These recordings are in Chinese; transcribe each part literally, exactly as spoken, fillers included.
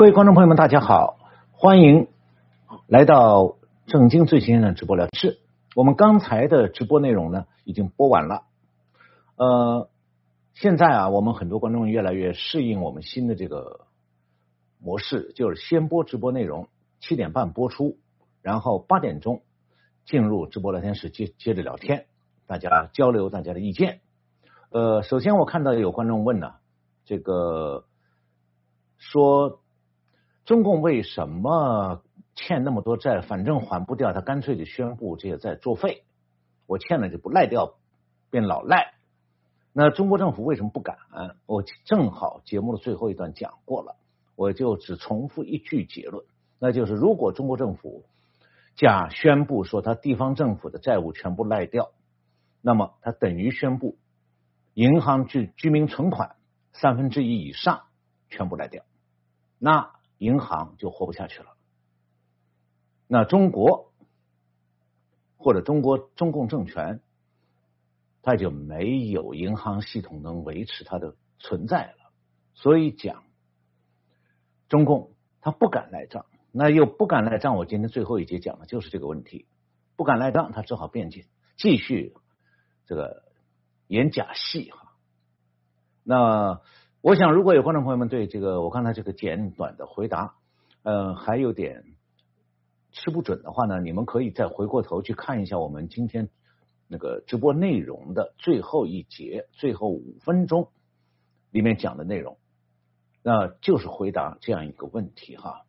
各位观众朋友们，大家好，欢迎来到正经最新的直播聊天室。我们刚才的直播内容呢，已经播完了。呃，现在啊，我们很多观众越来越适应我们新的这个模式，就是先播直播内容，七点半播出，然后八点钟进入直播聊天室接接着聊天，大家交流大家的意见。呃，首先我看到有观众问呢，这个说中共为什么欠那么多债，反正还不掉，他干脆就宣布这些债作废，我欠了就不赖掉，变老赖。那中国政府为什么不敢？我正好节目的最后一段讲过了，我就只重复一句结论，那就是如果中国政府假宣布说他地方政府的债务全部赖掉，那么他等于宣布银行居居民存款三分之一以上全部赖掉，那银行就活不下去了。那中国或者中国中共政权，它就没有银行系统能维持它的存在了。所以讲中共他不敢赖账，那又不敢赖账，我今天最后一节讲的就是这个问题。不敢赖账，他只好辩解，继续这个演假戏哈。那我想如果有观众朋友们对这个我刚才这个简短的回答呃还有点吃不准的话呢，你们可以再回过头去看一下我们今天那个直播内容的最后一节最后五分钟里面讲的内容，那就是回答这样一个问题哈。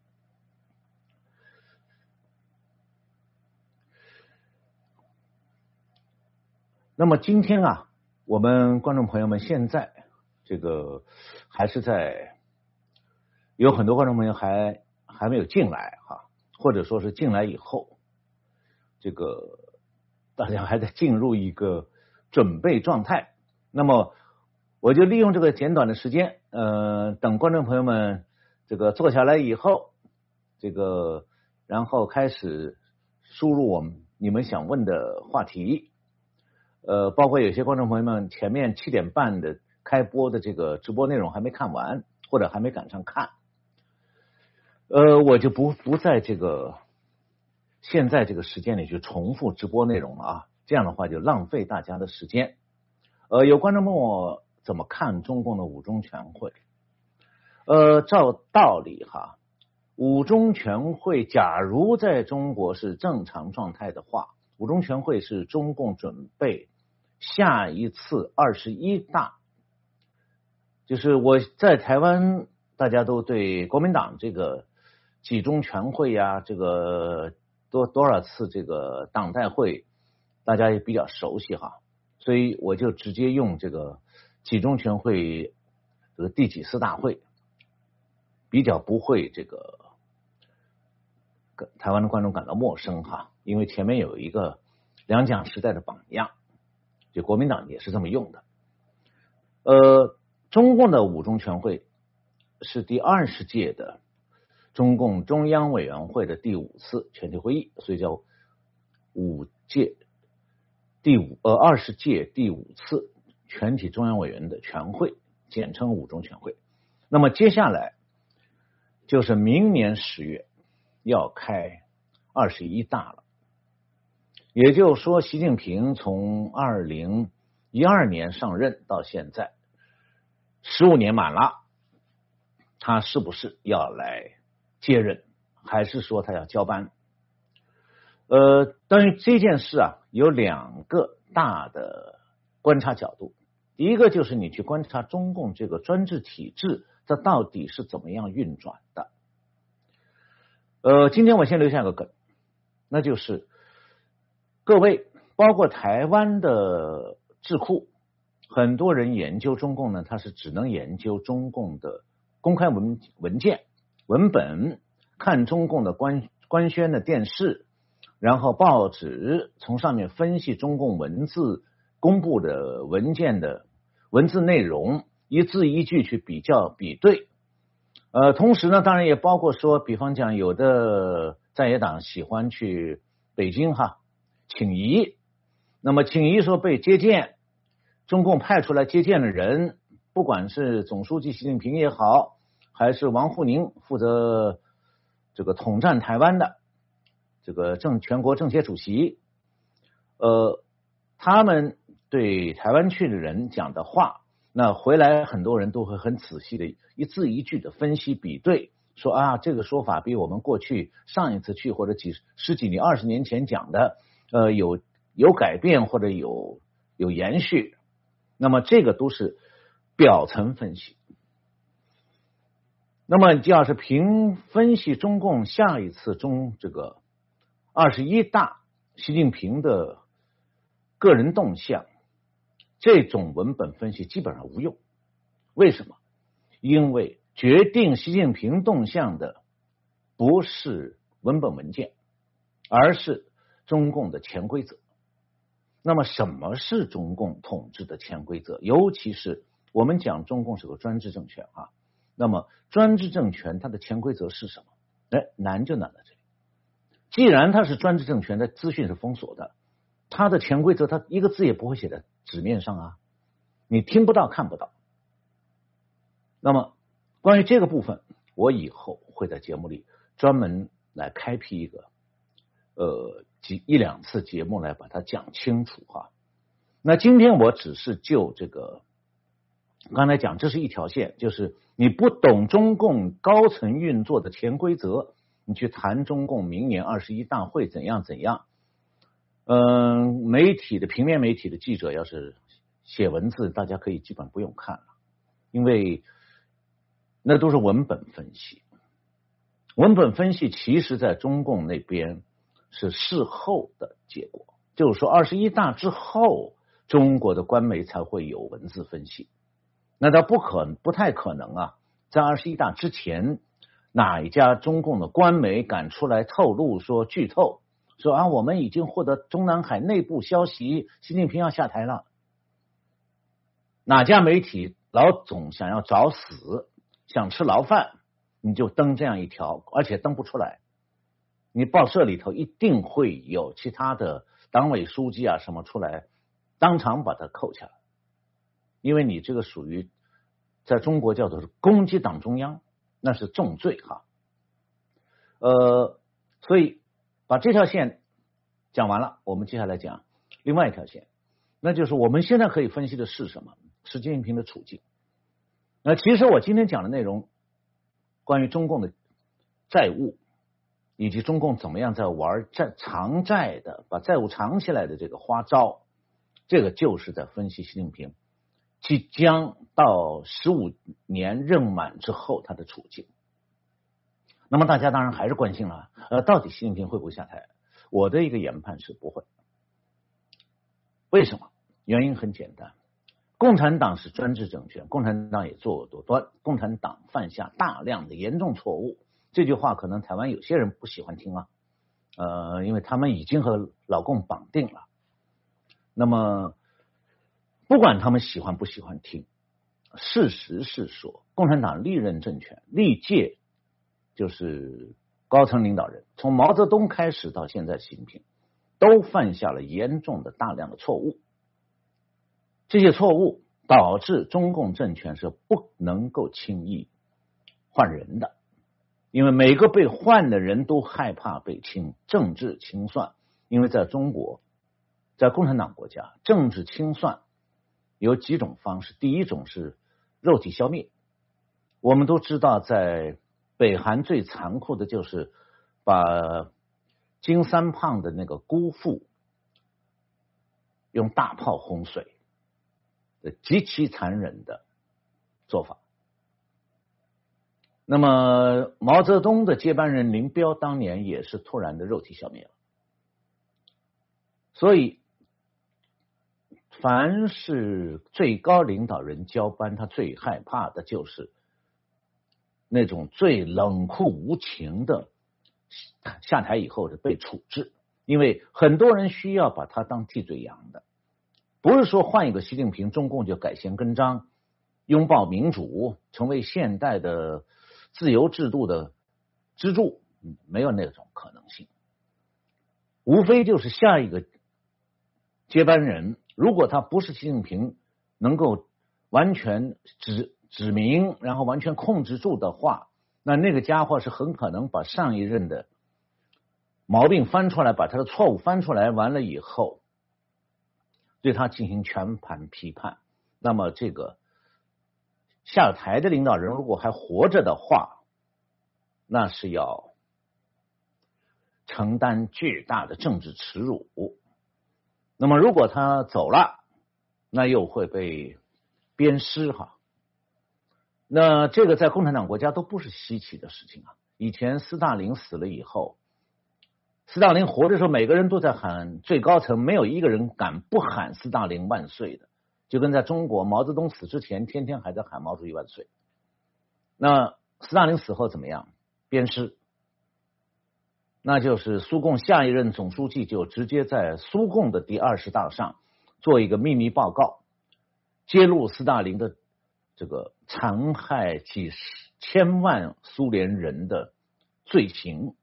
那么今天啊，我们观众朋友们现在这个还是在有很多观众朋友还还没有进来哈，或者说是进来以后，这个大家还在进入一个准备状态。那么我就利用这个简短的时间，呃，等观众朋友们这个坐下来以后，这个然后开始输入我们你们想问的话题。呃，包括有些观众朋友们前面七点半的开播的这个直播内容还没看完，或者还没赶上看，呃，我就不不在这个现在这个时间里去重复直播内容了啊，这样的话就浪费大家的时间。呃，有观众问我怎么看中共的五中全会，呃，照道理哈，五中全会假如在中国是正常状态的话，五中全会是中共准备下一次二十一大，就是我在台湾大家都对国民党这个几中全会呀、啊，这个多多少次这个党代会大家也比较熟悉哈，所以我就直接用这个几中全会这个第几次大会，比较不会这个台湾的观众感到陌生哈，因为前面有一个两蒋时代的榜样，就国民党也是这么用的。呃，中共的五中全会是第二十届的中共中央委员会的第五次全体会议，所以叫五届第五呃二十届第五次全体中央委员的全会，简称五中全会。那么接下来就是明年十月要开二十一大了，也就是说习近平从二零一二年上任到现在十五年满了，他是不是要来接任，还是说他要交班？呃，关于这件事啊，有两个大的观察角度。第一个就是你去观察中共这个专制体制，它到底是怎么样运转的。呃，今天我先留下个梗，那就是各位，包括台湾的智库，很多人研究中共呢，他是只能研究中共的公开文文件、文本，看中共的官官宣的电视，然后报纸，从上面分析中共文字公布的文件的文字内容，一字一句去比较比对。呃，同时呢，当然也包括说，比方讲，有的在野党喜欢去北京哈请缨，那么请缨说被接见，中共派出来接见的人，不管是总书记习近平也好， 还是王沪宁负责这个统战台湾的这个政全国政协主席，呃，他们对台湾去的人讲的话，那回来很多人都会很仔细的一字一句的分析比对，说啊，这个说法比我们过去上一次去或者几十几年、二十年前讲的，呃，有有改变或者有有延续。那么这个都是表层分析。那么要是凭分析中共下一次中这个二十一大习近平的个人动向，这种文本分析基本上无用。为什么？因为决定习近平动向的不是文本文件，而是中共的潜规则。那么什么是中共统治的潜规则？尤其是我们讲中共是个专制政权啊，那么专制政权它的潜规则是什么？哎，难就难在这里。既然它是专制政权的资讯是封锁的，它的潜规则它一个字也不会写在纸面上啊，你听不到看不到。那么关于这个部分，我以后会在节目里专门来开辟一个呃几一两次节目来把它讲清楚哈。那今天我只是就这个刚才讲，这是一条线，就是你不懂中共高层运作的潜规则，你去谈中共明年二十一大会怎样怎样，嗯，媒体的平面媒体的记者要是写文字，大家可以基本不用看了，因为那都是文本分析。文本分析其实在中共那边是事后的结果，就是说二十一大之后，中国的官媒才会有文字分析。那它不可不太可能啊，在二十一大之前，哪一家中共的官媒敢出来透露说剧透说啊，我们已经获得中南海内部消息，习近平要下台了？哪家媒体老总想要找死，想吃牢饭，你就登这样一条，而且登不出来。你报社里头一定会有其他的党委书记啊什么出来，当场把它扣下来，因为你这个属于在中国叫做是攻击党中央，那是重罪哈。呃，所以把这条线讲完了，我们接下来讲另外一条线，那就是我们现在可以分析的是什么？是习近平的处境。那其实我今天讲的内容，关于中共的债务，以及中共怎么样在玩债偿债的，把债务藏起来的这个花招，这个就是在分析习近平即将到十五年任满之后他的处境。那么大家当然还是关心了，呃，到底习近平会不会下台？我的一个研判是不会。为什么？原因很简单，共产党是专制政权，共产党也作恶多端，共产党犯下大量的严重错误。这句话可能台湾有些人不喜欢听啊，呃，因为他们已经和老共绑定了。那么不管他们喜欢不喜欢听，事实是说，共产党历任政权历届就是高层领导人，从毛泽东开始到现在习近平，都犯下了严重的大量的错误。这些错误导致中共政权是不能够轻易换人的，因为每个被换的人都害怕被清政治清算。因为在中国，在共产党国家，政治清算有几种方式。第一种是肉体消灭，我们都知道在北韩最残酷的就是把金三胖的那个姑父用大炮轰碎，极其残忍的做法。那么毛泽东的接班人林彪当年也是突然的肉体消灭了。所以凡是最高领导人交班，他最害怕的就是那种最冷酷无情的下台以后的被处置，因为很多人需要把他当替罪羊的。不是说换一个习近平，中共就改弦更张，拥抱民主，成为现代的自由制度的支柱，没有那种可能性。无非就是下一个接班人，如果他不是习近平能够完全执指明，然后完全控制住的话，那那个家伙是很可能把上一任的毛病翻出来，把他的错误翻出来，完了以后对他进行全盘批判。那么这个下台的领导人如果还活着的话，那是要承担巨大的政治耻辱。那么如果他走了，那又会被鞭尸哈。那这个在共产党国家都不是稀奇的事情啊。以前斯大林死了以后，斯大林活的时候，每个人都在喊最高层，没有一个人敢不喊斯大林万岁的。就跟在中国毛泽东死之前，天天还在喊毛主席万岁。那斯大林死后怎么样？鞭尸。那就是苏共下一任总书记就直接在苏共的第二十大上做一个秘密报告，揭露斯大林的这个残害几十千万苏联人的罪行。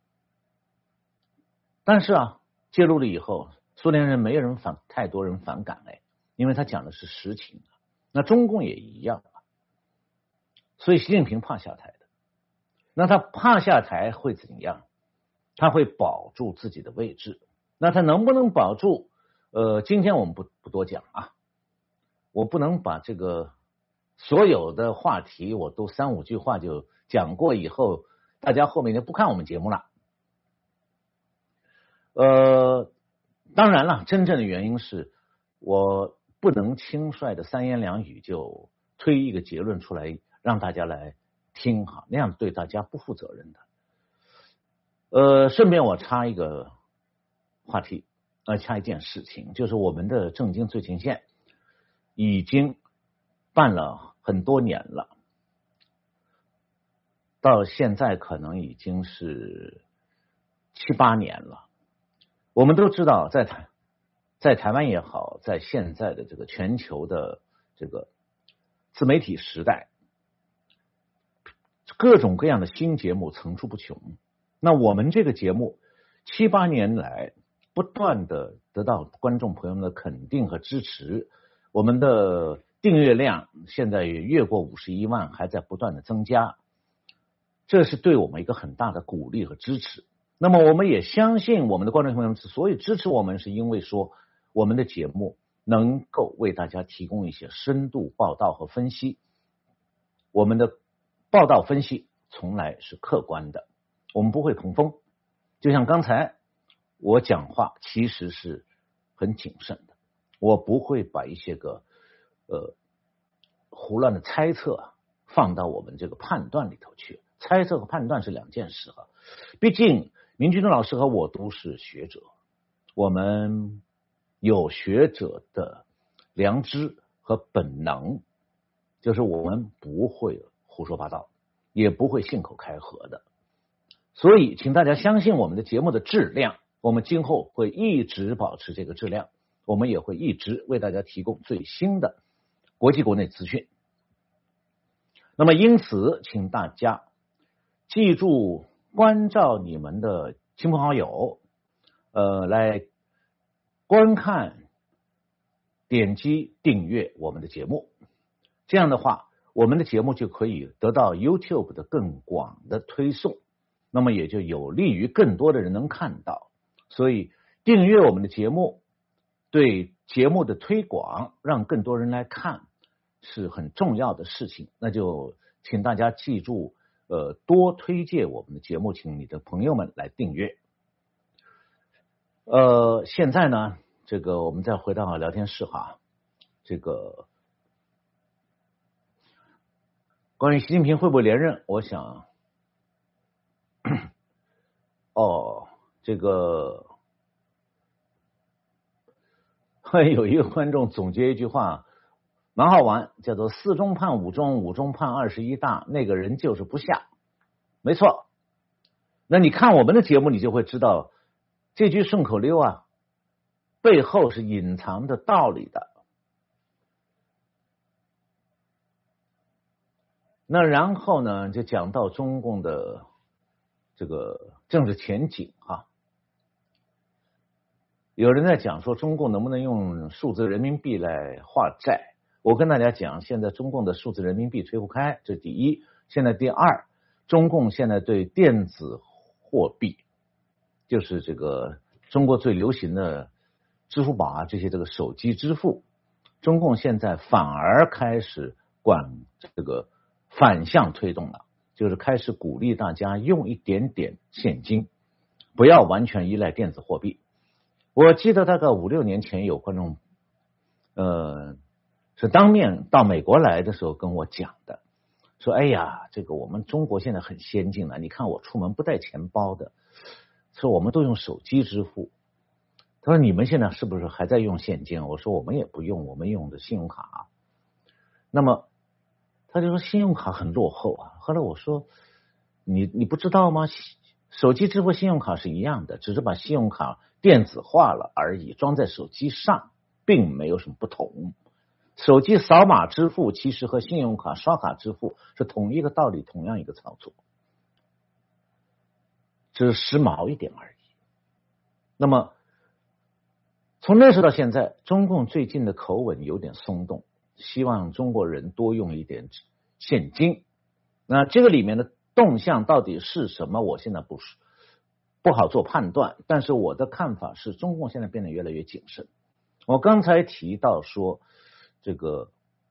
但是啊，揭露了以后，苏联人没有人反，太多人反感哎，因为他讲的是实情。那中共也一样啊，所以习近平怕下台的。那他怕下台会怎样？他会保住自己的位置。那他能不能保住？呃，今天我们不不多讲啊，我不能把这个所有的话题我都三五句话就讲过以后，大家后面就不看我们节目了。呃，当然了，真正的原因是我不能轻率的三言两语就推一个结论出来让大家来听哈，那样对大家不负责任的。呃，顺便我插一个话题，呃，插一件事情，就是我们的正经最前线已经办了很多年了，到现在可能已经是七八年了。我们都知道，在台在台湾也好，在现在的这个全球的这个自媒体时代，各种各样的新节目层出不穷。那我们这个节目七八年来不断的得到观众朋友们的肯定和支持，我们的订阅量现在也越过五十一万，还在不断的增加，这是对我们一个很大的鼓励和支持。那么我们也相信我们的观众朋友们之所以支持我们，是因为说我们的节目能够为大家提供一些深度报道和分析，我们的报道分析从来是客观的，我们不会捧风。就像刚才我讲话其实是很谨慎的，我不会把一些个呃胡乱的猜测放到我们这个判断里头去。猜测和判断是两件事啊，毕竟明君老师和我都是学者，我们有学者的良知和本能，就是我们不会胡说八道，也不会信口开河的。所以请大家相信我们的节目的质量，我们今后会一直保持这个质量，我们也会一直为大家提供最新的国际国内资讯。那么因此请大家记住关照你们的亲朋好友，呃，来观看点击订阅我们的节目，这样的话我们的节目就可以得到 YouTube 的更广的推送，那么也就有利于更多的人能看到。所以订阅我们的节目对节目的推广，让更多人来看是很重要的事情。那就请大家记住，呃，多推荐我们的节目，请你的朋友们来订阅。呃，现在呢，这个我们再回到聊天室哈，这个关于习近平会不会连任，我想，哦，这个有一个观众总结一句话蛮好玩，叫做四中判五中，五中判二十一大，那个人就是不下。没错，那你看我们的节目，你就会知道这句顺口溜啊，背后是隐藏着道理的。那然后呢，就讲到中共的这个政治前景哈。有人在讲说中共能不能用数字人民币来化债， 我跟大家讲，现在中共的数字人民币推不开，这第一。现在第二，中共现在对电子货币，就是这个中国最流行的支付宝啊这些这个手机支付，中共现在反而开始管这个反向推动了，就是开始鼓励大家用一点点现金，不要完全依赖电子货币。我记得大概五六年前有观众呃是当面到美国来的时候跟我讲的，说哎呀，这个我们中国现在很先进了，你看我出门不带钱包的，说我们都用手机支付。他说你们现在是不是还在用现金？我说我们也不用，我们用的信用卡。那么他就说信用卡很落后啊。后来我说你你不知道吗？手机支付信用卡是一样的，只是把信用卡电子化了而已，装在手机上并没有什么不同。手机扫码支付其实和信用卡刷卡支付是同一个道理，同样一个操作，只是时髦一点而已。那么从那时到现在，中共最近的口吻有点松动，希望中国人多用一点现金。那这个里面的动向到底是什么，我现在不是不好做判断，但是我的看法是中共现在变得越来越谨慎。我刚才提到说这个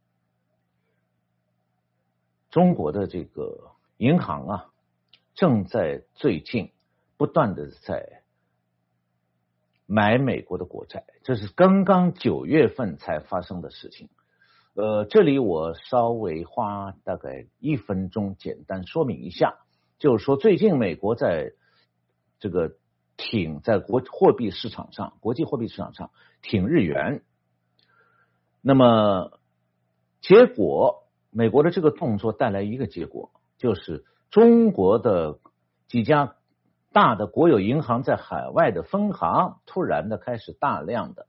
中国的这个银行啊，正在最近不断的在买美国的国债，这是刚刚九月份才发生的事情。呃，这里我稍微花大概一分钟简单说明一下，就是说最近美国在这个挺在国货币市场上，国际货币市场上挺日元。那么结果美国的这个动作带来一个结果，就是中国的几家大的国有银行在海外的分行突然的开始大量的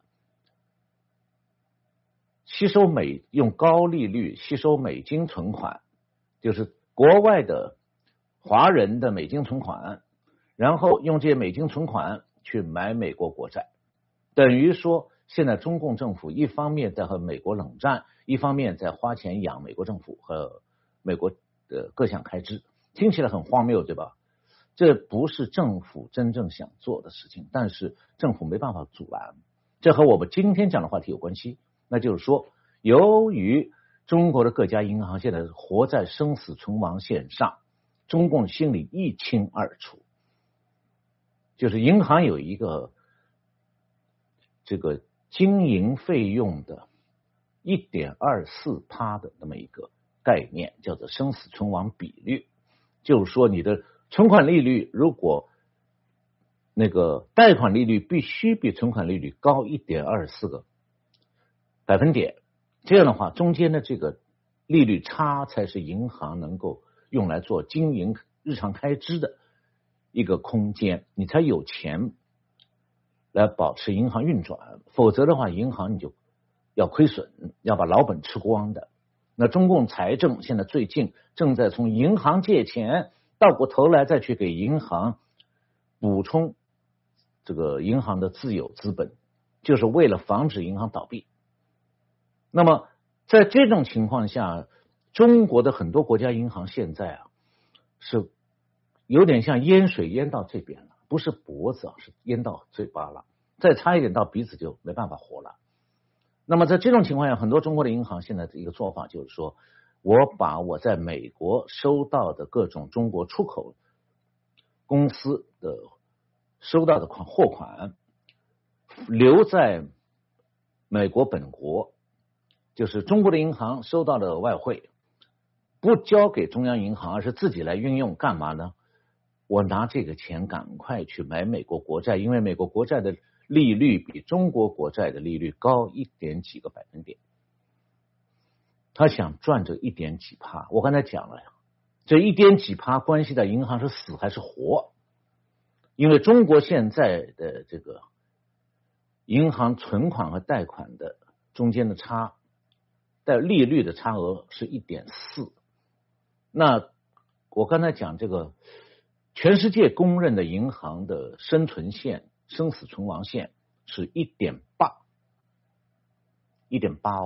吸收美用高利率吸收美金存款，就是国外的华人的美金存款，然后用这些美金存款去买美国国债，等于说现在中共政府一方面在和美国冷战，一方面在花钱养美国政府和美国的各项开支，听起来很荒谬，对吧？这不是政府真正想做的事情，但是政府没办法阻拦。这和我们今天讲的话题有关系，那就是说，由于中国的各家银行现在活在生死存亡线上，中共心里一清二楚，就是银行有一个这个经营费用的 一点二四趴 的那么一个概念，叫做生死存亡比率，就是说你的存款利率如果那个贷款利率必须比存款利率高 一点二四 个百分点，这样的话中间的这个利率差才是银行能够用来做经营日常开支的一个空间，你才有钱来保持银行运转，否则的话银行你就要亏损，要把老本吃光的。那中共财政现在最近正在从银行借钱，倒过头来再去给银行补充这个银行的自有资本，就是为了防止银行倒闭。那么在这种情况下，中国的很多国家银行现在啊是有点像淹水淹到这边了，不是脖子啊，是淹到嘴巴了，再差一点到鼻子就没办法活了。那么在这种情况下，很多中国的银行现在的一个做法就是说，我把我在美国收到的各种中国出口公司的收到的款货款留在美国本国，就是中国的银行收到的外汇不交给中央银行，而是自己来运用，干嘛呢？我拿这个钱赶快去买美国国债，因为美国国债的利率比中国国债的利率高一点几个百分点，他想赚这一点几趴。我刚才讲了呀，这一点几趴关系到银行是死还是活，因为中国现在的这个银行存款和贷款的中间的差，贷利率的差额是 一点四。 那我刚才讲这个全世界公认的银行的生存线生死存亡线是 一点八 一点八 哦，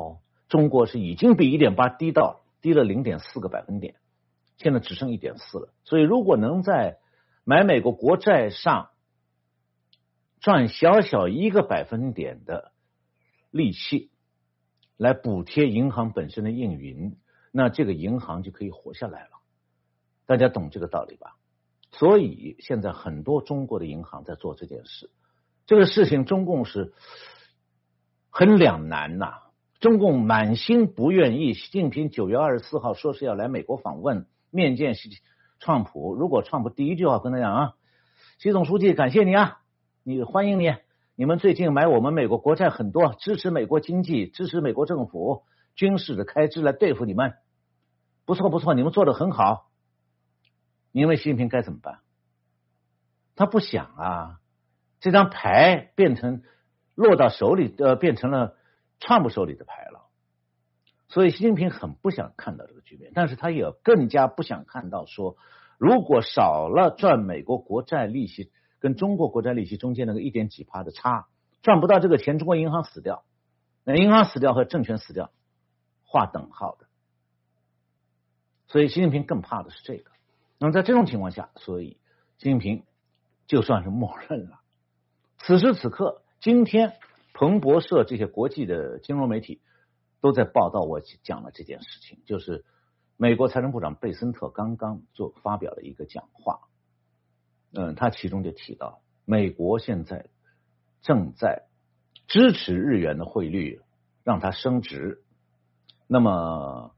中国是已经比 一点八 低到低了 零点四 个百分点，现在只剩 一点四 了。所以如果能在买美国国债上赚小小一个百分点的利息来补贴银行本身的运营，那这个银行就可以活下来了。大家懂这个道理吧？所以现在很多中国的银行在做这件事，这个事情中共是很两难呐、啊。中共满心不愿意，习近平九月二十四号说是要来美国访问，面见习川普。如果川普第一句话跟他讲啊，习总书记感谢你啊，你欢迎你，你们最近买我们美国国债很多，支持美国经济，支持美国政府军事的开支来对付你们，不错不错，你们做得很好。你认为习近平该怎么办？他不想啊，这张牌变成落到手里，呃，变成了川普手里的牌了。所以习近平很不想看到这个局面，但是他也更加不想看到说，如果少了赚美国国债利息跟中国国债利息中间那个一点几趴的差，赚不到这个钱，中国银行死掉，那银行死掉和政权死掉划等号的。所以习近平更怕的是这个。那么在这种情况下，所以习近平就算是默认了。此时此刻，今天彭博社这些国际的金融媒体都在报道我讲了这件事情，就是美国财政部长贝森特刚刚做发表了一个讲话，嗯，他其中就提到，美国现在正在支持日元的汇率让它升值，那么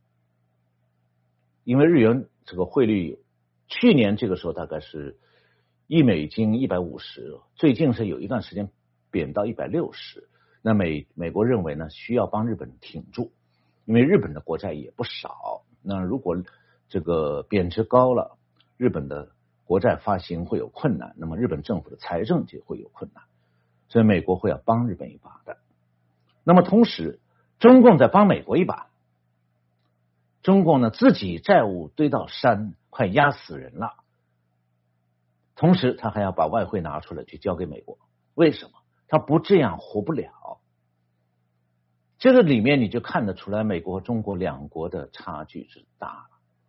因为日元这个汇率去年这个时候大概是一美金一百五十，最近是有一段时间贬到一百六十。那美美国认为呢，需要帮日本挺住，因为日本的国债也不少。那如果这个贬值高了，日本的国债发行会有困难，那么日本政府的财政就会有困难，所以美国会要帮日本一把的。那么同时，中共在帮美国一把。中共呢自己债务堆到山，快压死人了，同时他还要把外汇拿出来去交给美国。为什么？他不这样活不了。这个里面你就看得出来，美国和中国两国的差距之大了。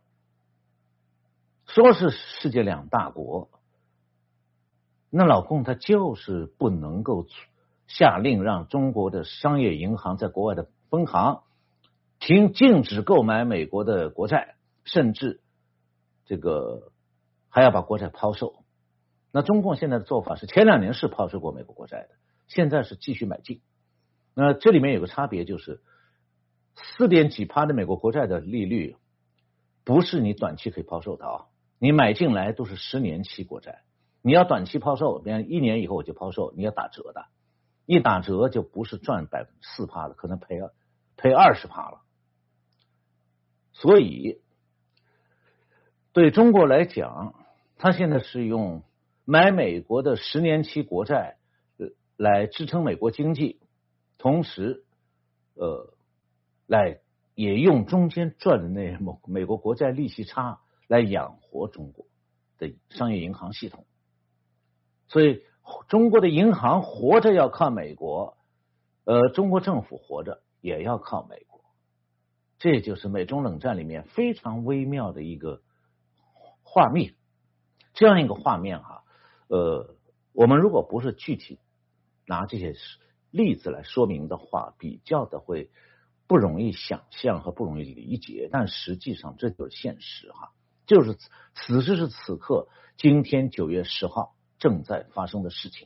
说是世界两大国，那老共他就是不能够下令让中国的商业银行在国外的分行停禁止购买美国的国债，甚至这个还要把国债抛售。那中共现在的做法是，前两年是抛售过美国国债的，现在是继续买进。那这里面有个差别，就是四点几趴的美国国债的利率不是你短期可以抛售的啊，你买进来都是十年期国债，你要短期抛售，比方一年以后我就抛售，你要打折的，一打折就不是赚百分之四趴了，可能赔赔二十趴了。所以对中国来讲，他现在是用买美国的十年期国债来支撑美国经济，同时呃来也用中间赚的那美国国债利息差来养活中国的商业银行系统。所以中国的银行活着要靠美国，呃中国政府活着也要靠美国。这就是美中冷战里面非常微妙的一个画面。这样一个画面哈、啊，呃，我们如果不是具体拿这些例子来说明的话，比较的会不容易想象和不容易理解，但实际上这就是现实哈、啊，就是此时是此刻，今天九月十号正在发生的事情。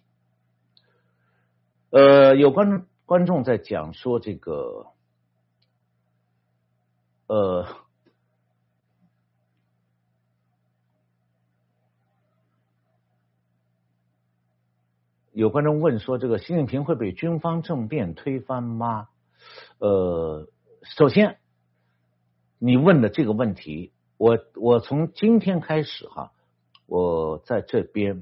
呃，有观众观众在讲说这个。呃，有观众问说，这个习近平会被军方政变推翻吗？呃，首先，你问的这个问题，我我从今天开始哈，我在这边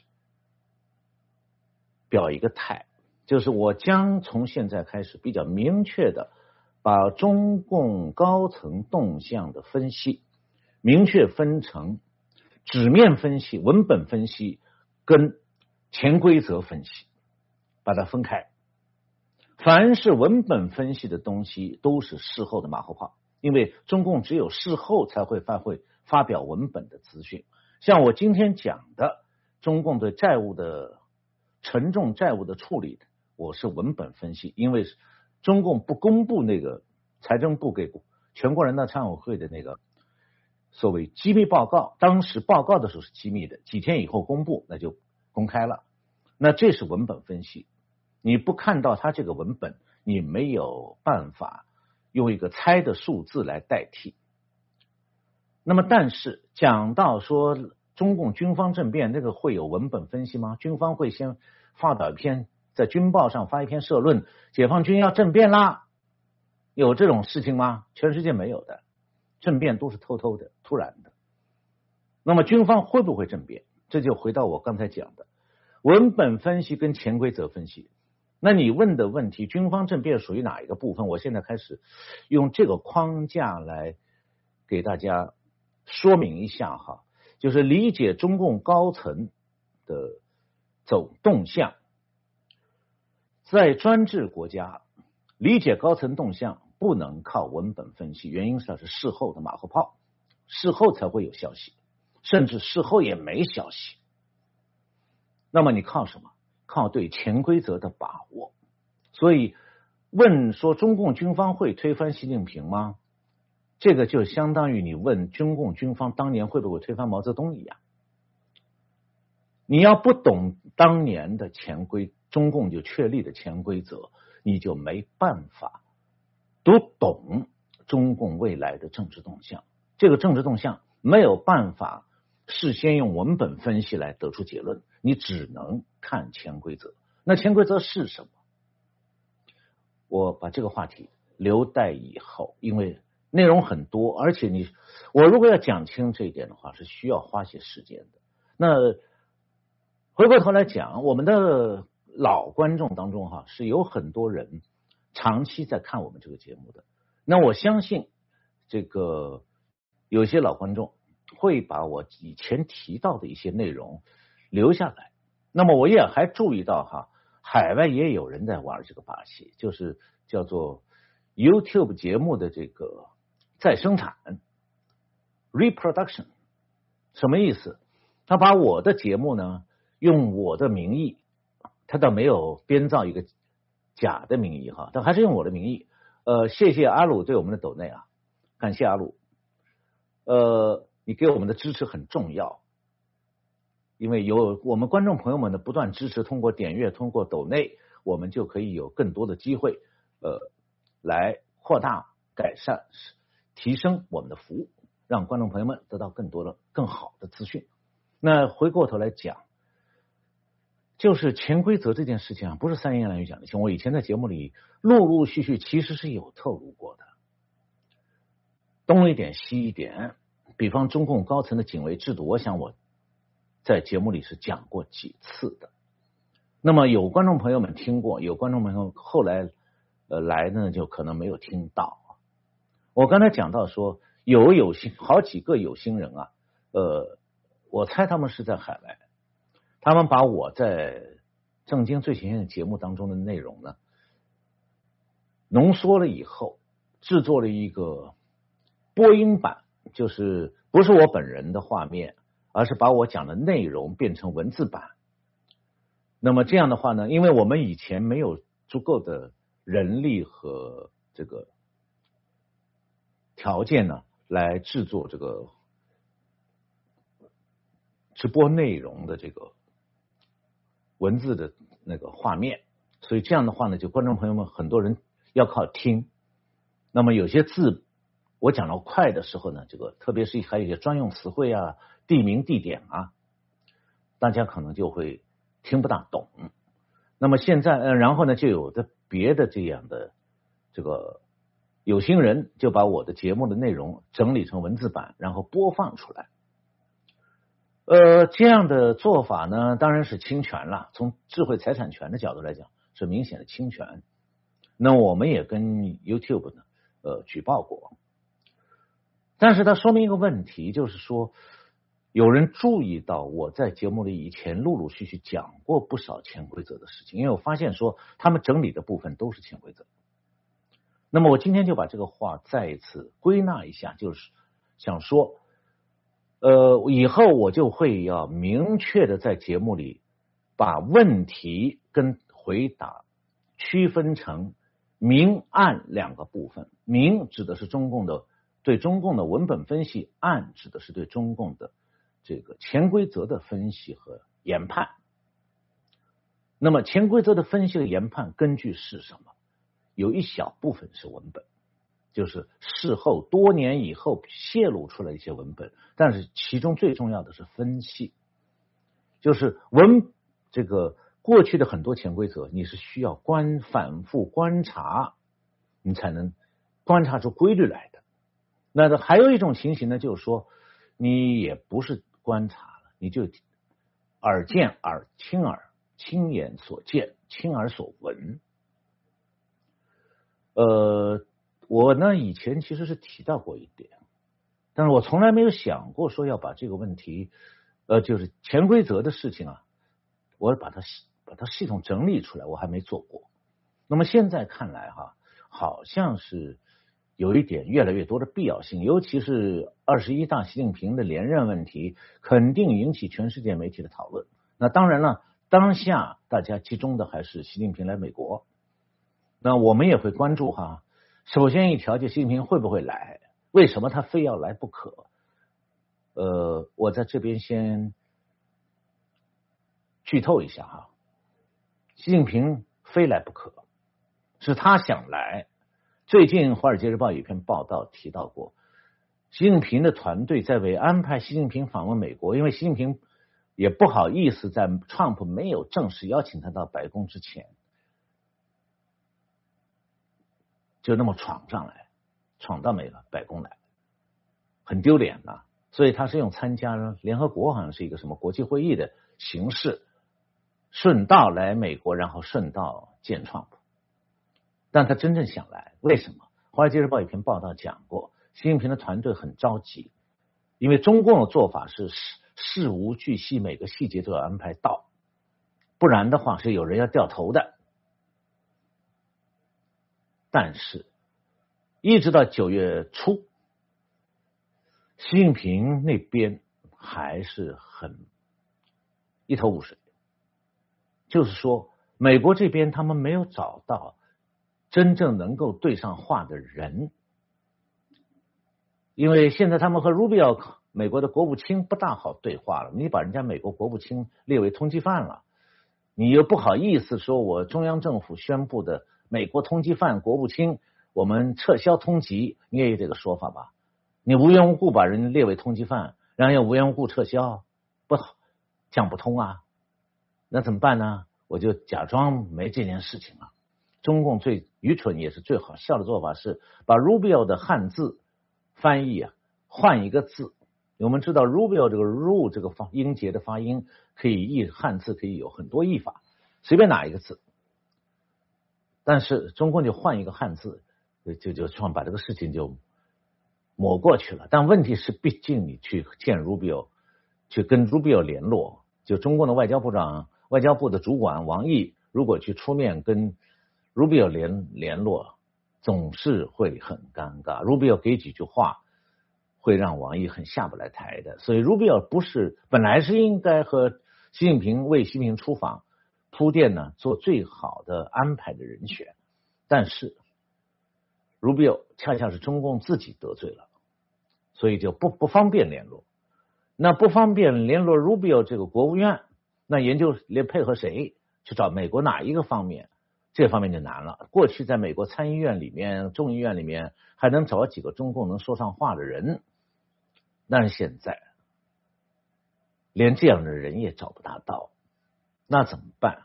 表一个态，就是我将从现在开始比较明确的。把中共高层动向的分析明确分成纸面分析、文本分析跟潜规则分析，把它分开。 凡是文本分析的东西都是事后的马后炮，因为中共只有事后才会发会发表文本的资讯。像我今天讲的中共对债务的沉重债务的处理，我是文本分析，因为中共不公布那个财政部给全国人大常委会的那个所谓机密报告，当时报告的时候是机密的，几天以后公布那就公开了，那这是文本分析。你不看到它这个文本，你没有办法用一个猜的数字来代替。那么但是讲到说中共军方政变，那个会有文本分析吗？军方会先发表一篇，在军报上发一篇社论，解放军要政变啦，有这种事情吗？全世界没有的，政变都是偷偷的突然的。那么军方会不会政变？这就回到我刚才讲的文本分析跟潜规则分析。那你问的问题，军方政变属于哪一个部分？我现在开始用这个框架来给大家说明一下哈，就是理解中共高层的走动向。在专制国家，理解高层动向不能靠文本分析，原因是它是事后的马后炮，事后才会有消息，甚至事后也没消息。那么你靠什么？靠对潜规则的把握。所以问说中共军方会推翻习近平吗？这个就相当于你问中共军方当年会不会推翻毛泽东一样。你要不懂当年的潜规，中共就确立的潜规则，你就没办法读懂中共未来的政治动向。这个政治动向没有办法事先用文本分析来得出结论，你只能看潜规则。那潜规则是什么？我把这个话题留待以后，因为内容很多，而且你我如果要讲清这一点的话，是需要花些时间的。那回过头来讲，我们的老观众当中哈，是有很多人长期在看我们这个节目的。那我相信这个有些老观众会把我以前提到的一些内容留下来。那么我也还注意到哈，海外也有人在玩这个把戏，就是叫做 YouTube 节目的这个再生产 reproduction。 什么意思？他把我的节目呢用我的名义，他倒没有编造一个假的名义哈，但还是用我的名义。呃，谢谢阿鲁对我们的抖内啊，感谢阿鲁。呃，你给我们的支持很重要，因为有我们观众朋友们的不断支持，通过点阅，通过抖内，我们就可以有更多的机会，呃，来扩大、改善、提升我们的服务，让观众朋友们得到更多的、更好的资讯。那回过头来讲，就是潜规则这件事情啊，不是三言两语讲的清。我以前在节目里陆陆续续其实是有透露过的，东一点西一点。比方中共高层的警卫制度，我想我在节目里是讲过几次的。那么有观众朋友们听过，有观众朋友后来呃来呢，就可能没有听到。我刚才讲到说，有有心好几个有心人啊，呃，我猜他们是在海外，他们把我在正经最前线的节目当中的内容呢，浓缩了以后，制作了一个播音版，就是不是我本人的画面，而是把我讲的内容变成文字版。那么这样的话呢，因为我们以前没有足够的人力和这个条件呢，来制作这个直播内容的这个文字的那个画面，所以这样的话呢，就观众朋友们很多人要靠听。那么有些字我讲到快的时候呢，这个特别是还有一些专用词汇啊、地名、地点啊，大家可能就会听不大懂。那么现在，呃，然后呢，就有的别的这样的这个有心人就把我的节目的内容整理成文字版，然后播放出来。呃，这样的做法呢，当然是侵权了。从智慧财产权的角度来讲，是明显的侵权。那我们也跟 YouTube 呢，呃，举报过。但是它说明一个问题，就是说， 有人注意到我在节目里以前陆陆续续讲过不少潜规则的事情，因为我发现说他们整理的部分都是潜规则。那么我今天就把这个话再一次归纳一下，就是想说，呃，以后我就会要明确的在节目里把问题跟回答区分成明暗两个部分。明指的是中共的对中共的文本分析，暗指的是对中共的这个潜规则的分析和研判。那么潜规则的分析和研判根据是什么？有一小部分是文本，就是事后多年以后泄露出来一些文本，但是其中最重要的是分析，就是文这个过去的很多潜规则，你是需要观反复观察，你才能观察出规律来的。那还有一种情形呢，就是说你也不是观察了，你就耳见耳亲耳亲眼所见，亲耳所闻。呃，我呢以前其实是提到过一点，但是我从来没有想过说要把这个问题，呃，就是潜规则的事情啊，我把它把它系统整理出来，我还没做过。那么现在看来哈，好像是有一点越来越多的必要性，尤其是二十一大习近平的连任问题，肯定引起全世界媒体的讨论。那当然了，当下大家集中的还是习近平来美国。那我们也会关注哈，首先一条就习近平会不会来，为什么他非要来不可？呃，我在这边先剧透一下哈，习近平非来不可，是他想来。最近《华尔街日报》有一篇报道提到过，习近平的团队在为安排习近平访问美国，因为习近平也不好意思在 Trump 没有正式邀请他到白宫之前就那么闯上来，闯到美了白宫来，很丢脸的。所以他是用参加联合国好像是一个什么国际会议的形式，顺道来美国，然后顺道见 Trump。但他真正想来，为什么？《华尔街日报》有篇报道讲过，习近平的团队很着急，因为中共的做法是事无巨细，每个细节都要安排到，不然的话是有人要掉头的。但是，一直到九月初，习近平那边还是很一头雾水，就是说，美国这边他们没有找到真正能够对上话的人，因为现在他们和 Rubio 美国的国务卿不大好对话了，你把人家美国国务卿列为通缉犯了，你又不好意思说我中央政府宣布的美国通缉犯国务卿我们撤销通缉，你也有这个说法吧？你无缘无故把人列为通缉犯，然后又无缘无故撤销，不讲不通啊。那怎么办呢？我就假装没这件事情了。中共最愚蠢也是最好笑的做法是把 Rubio 的汉字翻译啊换一个字。我们知道 Rubio 这个 ru 这个发音节的发音可以译汉字，可以有很多译法，随便哪一个字。但是中共就换一个汉字，就就算把这个事情就抹过去了。但问题是，毕竟你去见 Rubio， 去跟 Rubio 联络，就中共的外交部长、外交部的主管王毅，如果去出面跟 Rubio 联联络，总是会很尴尬。Rubio 给几句话，会让王毅很下不来台的。所以 Rubio 不是本来是应该和习近平为习近平出访铺垫呢，做最好的安排的人选，但是 Rubio 恰恰是中共自己得罪了，所以就不不方便联络。那不方便联络 Rubio 这个国务院，那研究连配合谁去找美国哪一个方面，这方面就难了。过去在美国参议院里面、众议院里面还能找几个中共能说上话的人，但是现在连这样的人也找不大到，那怎么办？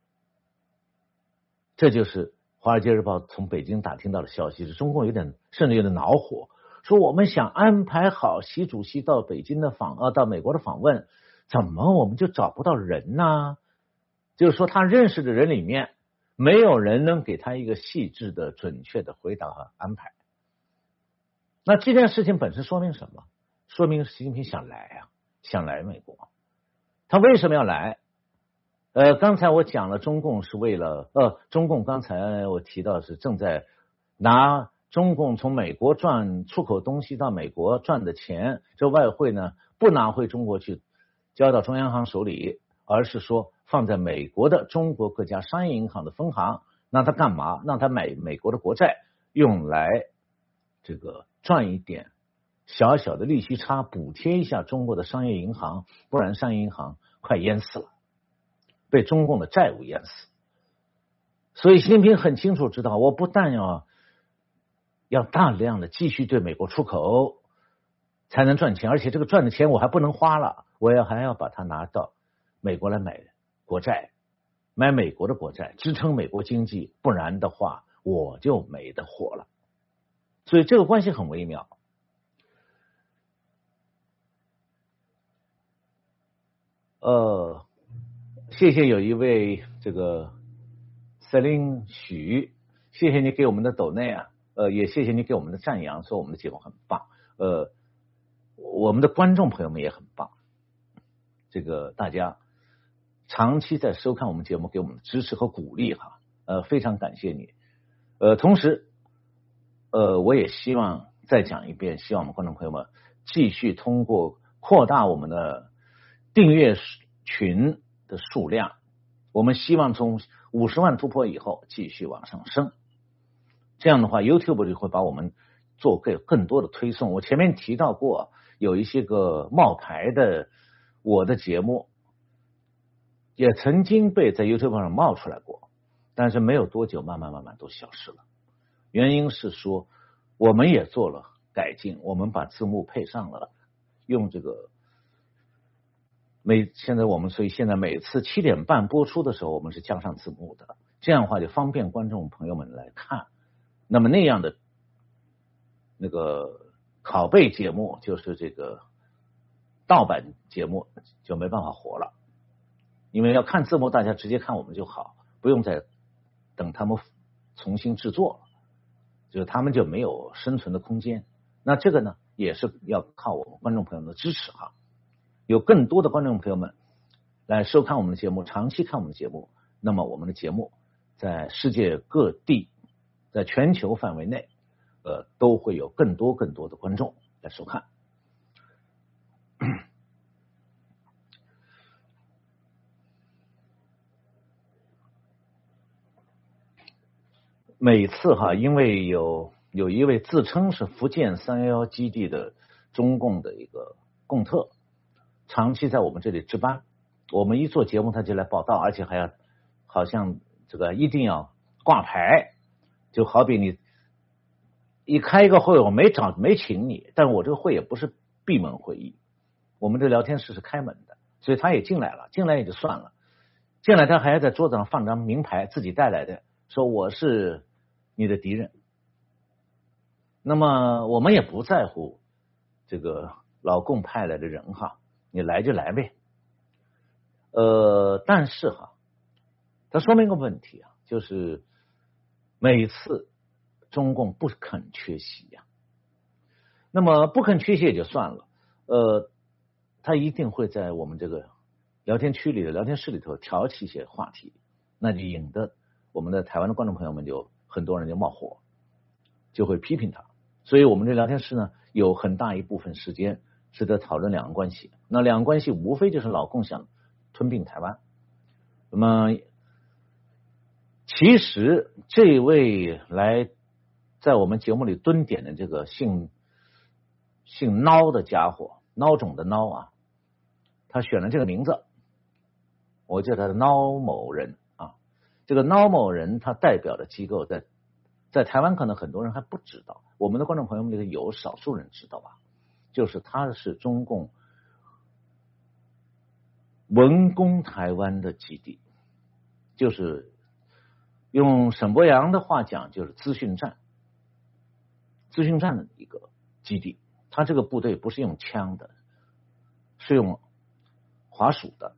这就是《华尔街日报》从北京打听到的消息，是中共有点甚至有点恼火，说我们想安排好习主席到北京的访呃到美国的访问，怎么我们就找不到人呢？就是说他认识的人里面没有人能给他一个细致的准确的回答和安排。那这件事情本身说明什么？说明习近平想来啊， 想来美国。他为什么要来？呃，刚才我讲了，中共是为了呃，中共刚才我提到是正在拿中共从美国赚出口东西到美国赚的钱，这外汇呢不拿回中国去交到中央行手里，而是说放在美国的中国各家商业银行的分行，那他干嘛？让他买美国的国债，用来这个赚一点小小的利息差，补贴一下中国的商业银行，不然商业银行快淹死了，被中共的债务淹死。所以习近平很清楚知道，我不但要要大量的继续对美国出口才能赚钱，而且这个赚的钱我还不能花了，我要还要把它拿到美国来买国债，买美国的国债支撑美国经济，不然的话我就没得活了。所以这个关系很微妙。呃，谢谢有一位这个 Celine 许，谢谢你给我们的抖内啊，呃，也谢谢你给我们的赞扬，说我们的节目很棒，呃，我们的观众朋友们也很棒，这个大家长期在收看我们节目，给我们的支持和鼓励哈，呃，非常感谢你，呃，同时，呃，我也希望再讲一遍，希望我们观众朋友们继续通过扩大我们的订阅群的数量，我们希望从五十万突破以后继续往上升。这样的话 YouTube 就会把我们做更更多的推送。我前面提到过，有一些个冒牌的我的节目也曾经被在 YouTube 上冒出来过，但是没有多久慢慢慢慢都消失了。原因是说我们也做了改进，我们把字幕配上了，用这个每现在我们所以现在每次七点半播出的时候，我们是加上字幕的，这样的话就方便观众朋友们来看。那么那样的那个拷贝节目，就是这个盗版节目就没办法活了，因为要看字幕，大家直接看我们就好，不用再等他们重新制作了，就是他们就没有生存的空间。那这个呢，也是要靠我们观众朋友们的支持哈。有更多的观众朋友们来收看我们的节目，长期看我们的节目，那么我们的节目在世界各地，在全球范围内，呃，都会有更多更多的观众来收看。每次哈，因为有有一位自称是福建三一一基地的中共的一个共特，长期在我们这里值班，我们一做节目他就来报道，而且还要好像这个一定要挂牌，就好比你一开一个会，我没找没请你，但我这个会也不是闭门会议，我们这聊天室是开门的，所以他也进来了，进来也就算了，进来他还要在桌子上放张名牌，自己带来的，说我是你的敌人。那么我们也不在乎这个老共派来的人哈，你来就来呗。呃，但是哈，它说明一个问题啊，就是每次中共不肯缺席呀、啊，那么不肯缺席也就算了，呃，他一定会在我们这个聊天区里的聊天室里头挑起一些话题，那就引得我们的台湾的观众朋友们就很多人就冒火，就会批评他。所以我们这聊天室呢，有很大一部分时间是在讨论两岸关系。那两岸关系无非就是老共想吞并台湾。那么其实这位来在我们节目里蹲点的这个姓姓孬的家伙，孬种的孬啊，他选了这个名字，我叫他孬某人啊。这个孬某人他代表的机构在在台湾可能很多人还不知道，我们的观众朋友们里有少数人知道吧，就是他是中共文攻台湾的基地，就是用沈伯洋的话讲，就是资讯站，资讯站的一个基地。他这个部队不是用枪的，是用滑鼠的，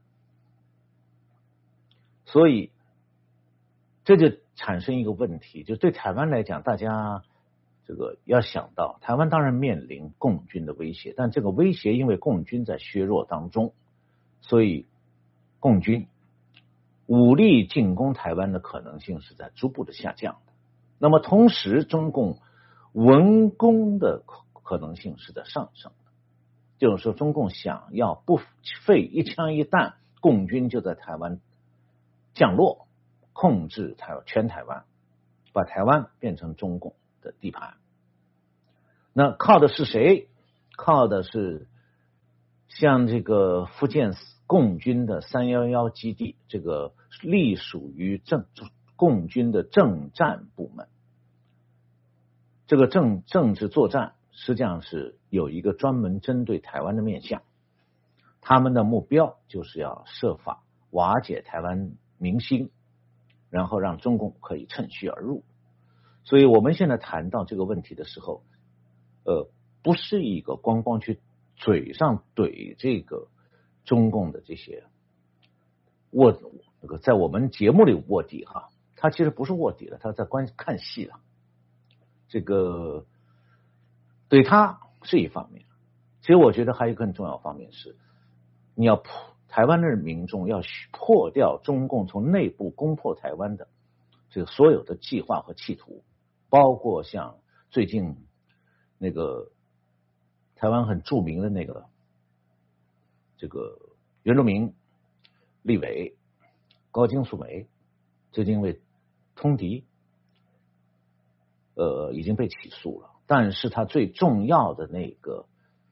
所以这就产生一个问题，就对台湾来讲，大家这个要想到，台湾当然面临共军的威胁，但这个威胁因为共军在削弱当中，所以共军武力进攻台湾的可能性是在逐步的下降的。那么同时，中共文攻的可能性是在上升的，就是说，中共想要不费一枪一弹，共军就在台湾降落，控制台湾全台湾，把台湾变成中共的地盘。那靠的是谁？靠的是像这个福建共军的三一一基地，这个隶属于政共军的政战部门。这个政政治作战实际上是有一个专门针对台湾的面向，他们的目标就是要设法瓦解台湾民心，然后让中共可以趁虚而入。所以我们现在谈到这个问题的时候，呃，不是一个光光去嘴上怼这个中共的这些卧那个在我们节目里卧底哈，他其实不是卧底了，他在观看戏了。这个对他是一方面，其实我觉得还有一个更重要的方面是，你要台湾的民众要破掉中共从内部攻破台湾的这个所有的计划和企图，包括像最近那个台湾很著名的那个这个原住民立委高金素梅，最近因为通敌呃已经被起诉了，但是他最重要的那个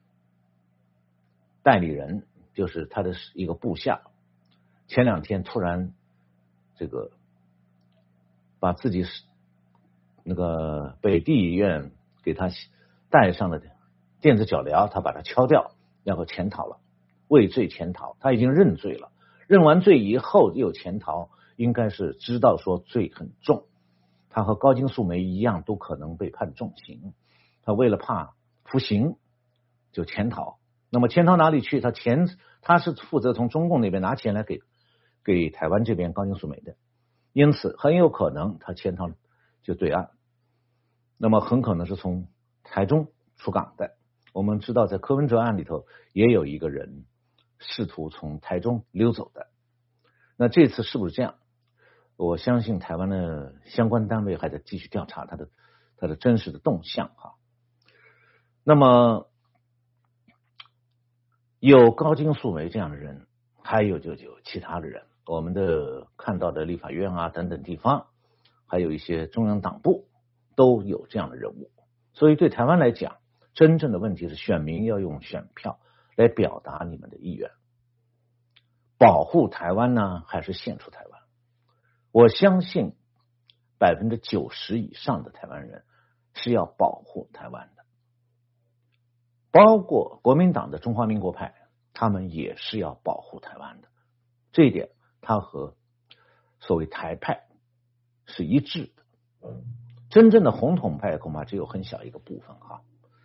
代理人，就是他的一个部下，前两天突然这个把自己那个北地医院给他带上了电子脚镣，他把它敲掉，然后潜逃了，畏罪潜逃。他已经认罪了，认完罪以后又潜逃，应该是知道说罪很重，他和高金素梅一样都可能被判重刑，他为了怕服刑就潜逃。那么潜逃哪里去？他钱他是负责从中共那边拿钱来给给台湾这边高金素梅的，因此很有可能他潜逃就对岸，那么很可能是从台中出港的。我们知道在柯文哲案里头也有一个人试图从台中溜走的，那这次是不是这样？我相信台湾的相关单位还在继续调查他的他的真实的动向哈。那么有高金素梅这样的人，还有就有其他的人，我们的看到的立法院啊等等地方，还有一些中央党部都有这样的人物。所以对台湾来讲，真正的问题是选民要用选票来表达你们的意愿，保护台湾呢，还是献出台湾？我相信百分之九十以上的台湾人是要保护台湾的，包括国民党的中华民国派，他们也是要保护台湾的。这一点，他和所谓台派是一致的。真正的红统派恐怕只有很小一个部分哈。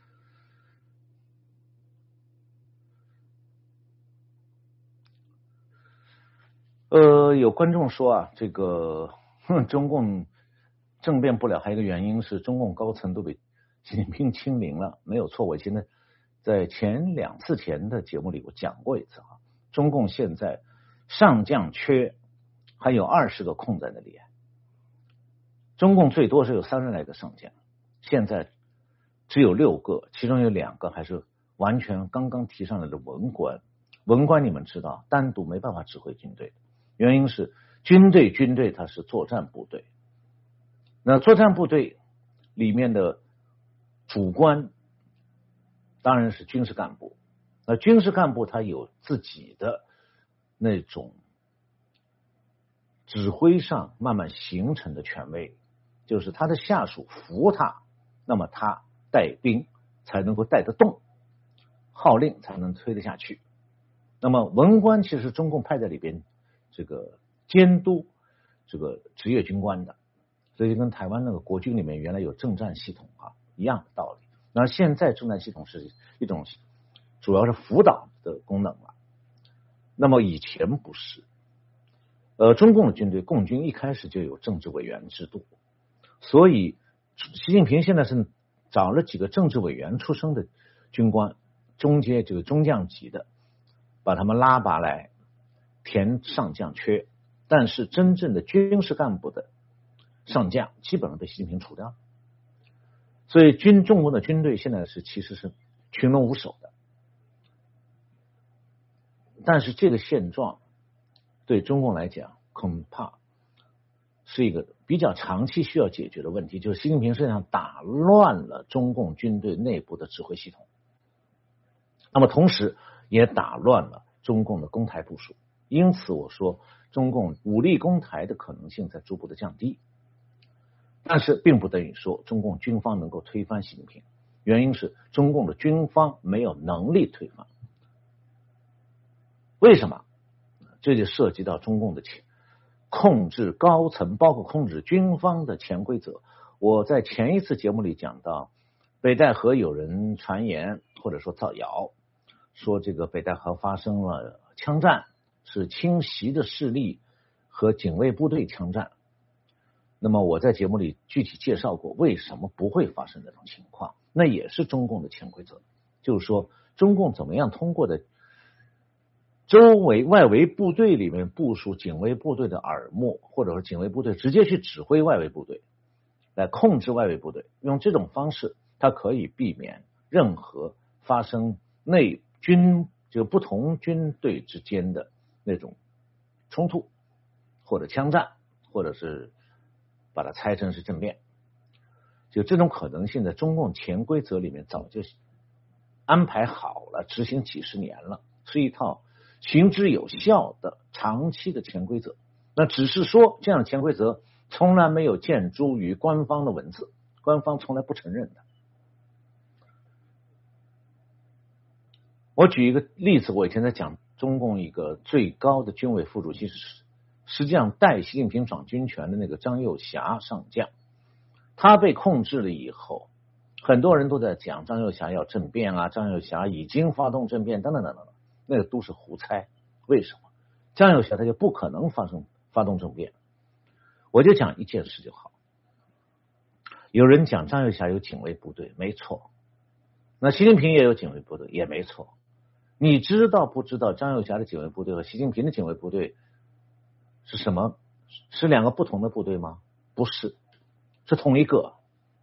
呃，有观众说啊，这个哼中共政变不了，还有一个原因是中共高层都被习近平清零了，没有错。我现在在前两次前的节目里我讲过一次哈，中共现在上将缺，还有二十个空在那里。中共最多是有三十来个上将，现在只有六个，其中有两个还是完全刚刚提上来的文官。文官你们知道，单独没办法指挥军队，原因是军队军队它是作战部队，那作战部队里面的主官当然是军事干部，那军事干部他有自己的那种指挥上慢慢形成的权威，就是他的下属服他，那么他带兵才能够带得动，号令才能推得下去。那么文官其实中共派在里边这个监督这个职业军官的，所以跟台湾那个国军里面原来有政战系统啊一样的道理。那现在政战系统是一种主要是辅导的功能了，那么以前不是。呃，中共的军队共军一开始就有政治委员制度，所以习近平现在是找了几个政治委员出身的军官，中阶这个中将级的，把他们拉拔来填上将缺，但是真正的军事干部的上将基本上被习近平除掉了，所以军中国的军队现在是其实是群龙无首的。但是这个现状对中共来讲恐怕是一个比较长期需要解决的问题，就是习近平实际上打乱了中共军队内部的指挥系统，那么同时也打乱了中共的攻台部署，因此我说中共武力攻台的可能性在逐步的降低，但是并不等于说中共军方能够推翻习近平，原因是中共的军方没有能力推翻。为什么？这就涉及到中共的潜控制高层，包括控制军方的潜规则。我在前一次节目里讲到，北戴河有人传言或者说造谣，说这个北戴河发生了枪战，是侵袭的势力和警卫部队枪战。那么我在节目里具体介绍过为什么不会发生这种情况，那也是中共的潜规则，就是说中共怎么样通过的周围外围部队里面部署警卫部队的耳目，或者说警卫部队直接去指挥外围部队，来控制外围部队，用这种方式它可以避免任何发生内军就不同军队之间的那种冲突或者枪战，或者是把它猜成是政变。就这种可能性在中共潜规则里面早就安排好了，执行几十年了，是一套行之有效的长期的潜规则。那只是说这样的潜规则从来没有见诸于官方的文字，官方从来不承认的。我举一个例子，我以前在讲中共一个最高的军委副主席，实际上带习近平掌军权的那个张又侠上将，他被控制了以后，很多人都在讲张又侠要政变啊，张又侠已经发动政变等等等等，那个都是胡猜。为什么？张又侠他就不可能发生发动政变。我就讲一件事就好。有人讲张又侠有警卫部队，没错。那习近平也有警卫部队，也没错。你知道不知道张又侠的警卫部队和习近平的警卫部队是什么？是两个不同的部队吗？不是，是同一个。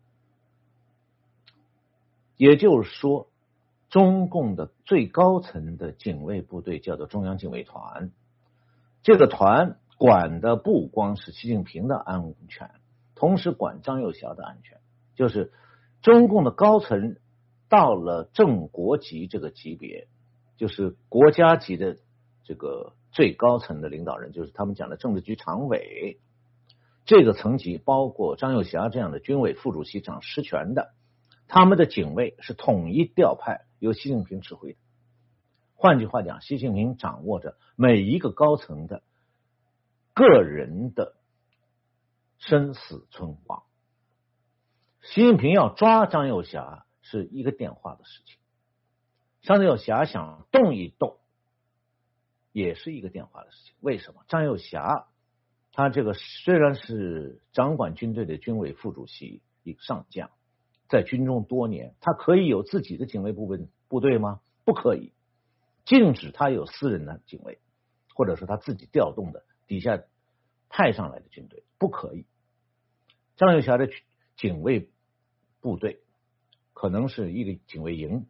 也就是说，中共的最高层的警卫部队叫做中央警卫团，这个团管的不光是习近平的安全，同时管张又侠的安全。就是中共的高层到了正国级这个级别，就是国家级的这个最高层的领导人，就是他们讲的政治局常委，这个层级包括张又侠这样的军委副主席掌实权的，他们的警卫是统一调派，由习近平指挥的。换句话讲，习近平掌握着每一个高层的个人的生死存亡。习近平要抓张又侠是一个电话的事情，张又侠想动一动也是一个电话的事情。为什么？张又侠他这个虽然是掌管军队的军委副主席一个上将，在军中多年，他可以有自己的警卫部分部队吗？不可以，禁止他有私人的警卫，或者说他自己调动的底下派上来的军队，不可以。张又侠的警卫部队可能是一个警卫营，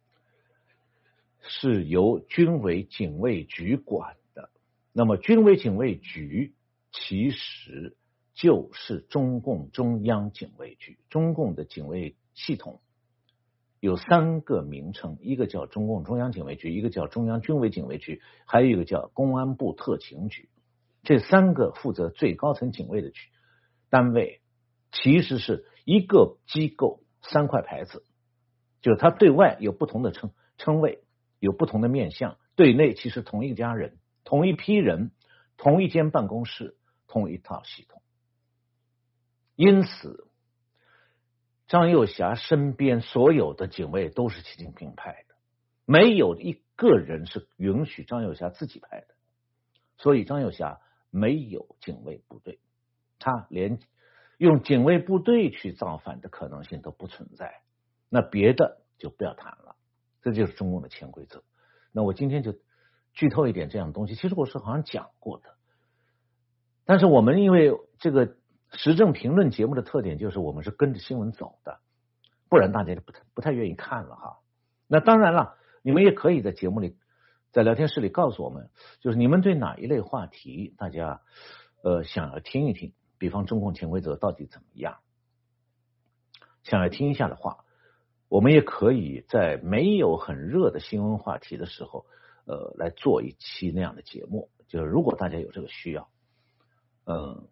是由军委警卫局管的。那么军委警卫局其实就是中共中央警卫局。中共的警卫系统有三个名称，一个叫中共中央警卫局，一个叫中央军委警卫局，还有一个叫公安部特勤局。这三个负责最高层警卫的局单位，其实是一个机构三块牌子，就是它对外有不同的称称谓，有不同的面向，对内其实同一家人，同一批人，同一间办公室，同一套系统。因此张又侠身边所有的警卫都是习近平派的，没有一个人是允许张又侠自己派的。所以张又侠没有警卫部队，他连用警卫部队去造反的可能性都不存在。 那别的就不要谈了，这就是中共的潜规则。那我今天就剧透一点这样的东西，其实我是好像讲过的，但是我们因为这个时政评论节目的特点就是我们是跟着新闻走的，不然大家就不太不太愿意看了哈。那当然了，你们也可以在节目里在聊天室里告诉我们，就是你们对哪一类话题大家呃想要听一听，比方中共潜规则到底怎么样，想要听一下的话，我们也可以在没有很热的新闻话题的时候呃来做一期那样的节目，就是如果大家有这个需要，嗯，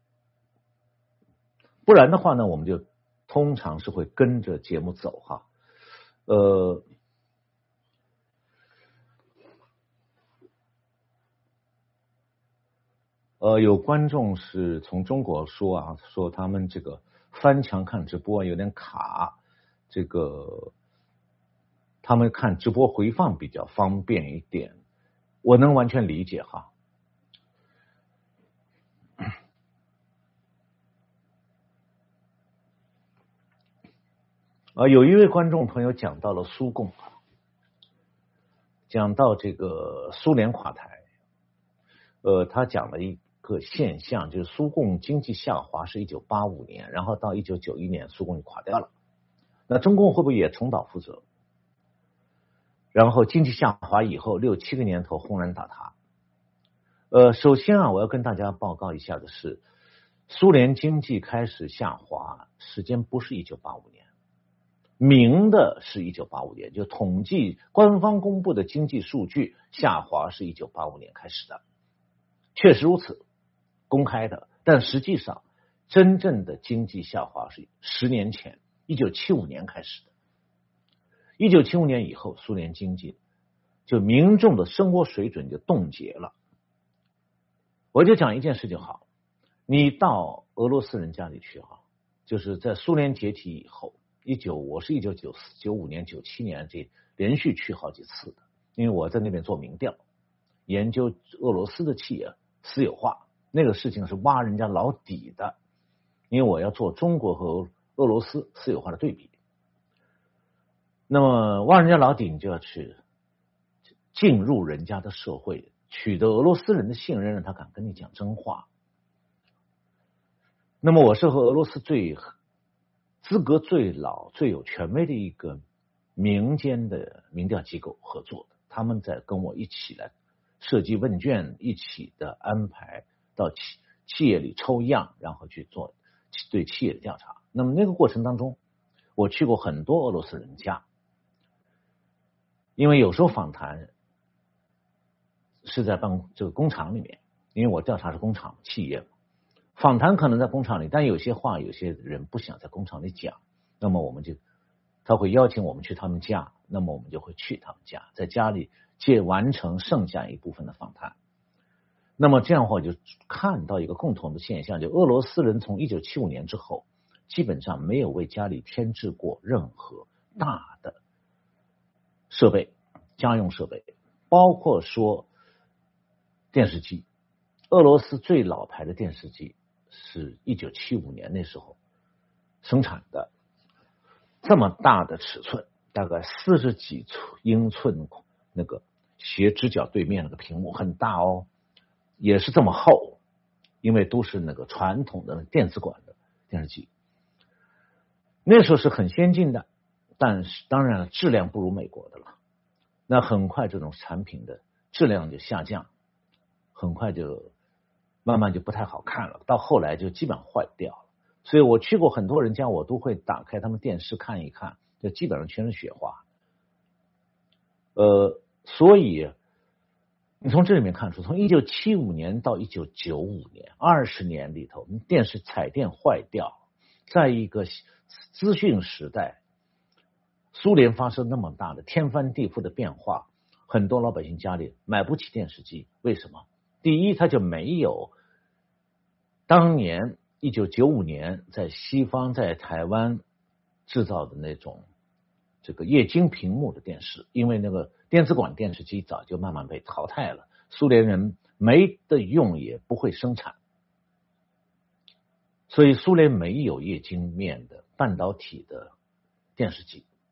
不然的话呢，我们就通常是会跟着节目走哈。呃，呃，有观众是从中国说啊，说他们这个翻墙看直播有点卡，这个他们看直播回放比较方便一点，我能完全理解哈。呃，有一位观众朋友讲到了苏共，讲到这个苏联垮台，呃，他讲了一个现象，就是苏共经济下滑是一九八五年，然后到一九九一年苏共就垮掉了。那中共会不会也重蹈覆辙？然后经济下滑以后六七个年头轰然倒塌。呃，首先啊，我要跟大家报告一下的是，苏联经济开始下滑时间不是一九八五年。明的是一九八五年，就统计官方公布的经济数据下滑是一九八五年开始的，确实如此，公开的。但实际上，真正的经济下滑是十年前，一九七五年开始的。一九七五年以后，苏联经济就民众的生活水准就冻结了。我就讲一件事就好，你到俄罗斯人家里去哈，就是在苏联解体以后。一九，我是一九九四、九五年、九七年这连续去好几次的，因为我在那边做民调，研究俄罗斯的企业私有化，那个事情是挖人家老底的，因为我要做中国和俄罗斯私有化的对比。那么挖人家老底，你就要去进入人家的社会，取得俄罗斯人的信任，让他敢跟你讲真话。那么我是和俄罗斯最资格最老、最有权威的一个民间的民调机构合作的，他们在跟我一起来设计问卷，一起的安排到企企业里抽样，然后去做对企业的调查。那么那个过程当中，我去过很多俄罗斯人家，因为有时候访谈是在办这个工厂里面，因为我调查是工厂企业嘛。访谈可能在工厂里，但有些话有些人不想在工厂里讲，那么我们就他会邀请我们去他们家，那么我们就会去他们家，在家里借完成剩下一部分的访谈。那么这样的话，就看到一个共同的现象，就俄罗斯人从一九七五年之后，基本上没有为家里添置过任何大的设备，家用设备，包括说电视机。俄罗斯最老牌的电视机是一九七五年那时候生产的，这么大的尺寸，大概四十几英寸，那个斜直角对面那个屏幕很大哦，也是这么厚，因为都是那个传统的电子管的电视机。那时候是很先进的，但是当然了，质量不如美国的了。那很快这种产品的质量就下降，很快就慢慢就不太好看了，到后来就基本上坏掉了。所以我去过很多人家，我都会打开他们电视看一看，就基本上全是雪花。呃，所以你从这里面看出，从一九七五年到一九九五年，二十年里头，电视彩电坏掉，在一个资讯时代，苏联发生那么大的天翻地覆的变化，很多老百姓家里买不起电视机，为什么？第一，他就没有当年一九九五年在西方在台湾制造的那种这个液晶屏幕的电视，因为那个电子管电视机早就慢慢被淘汰了，苏联人没得用，也不会生产，所以苏联没有液晶面的半导体的电视机，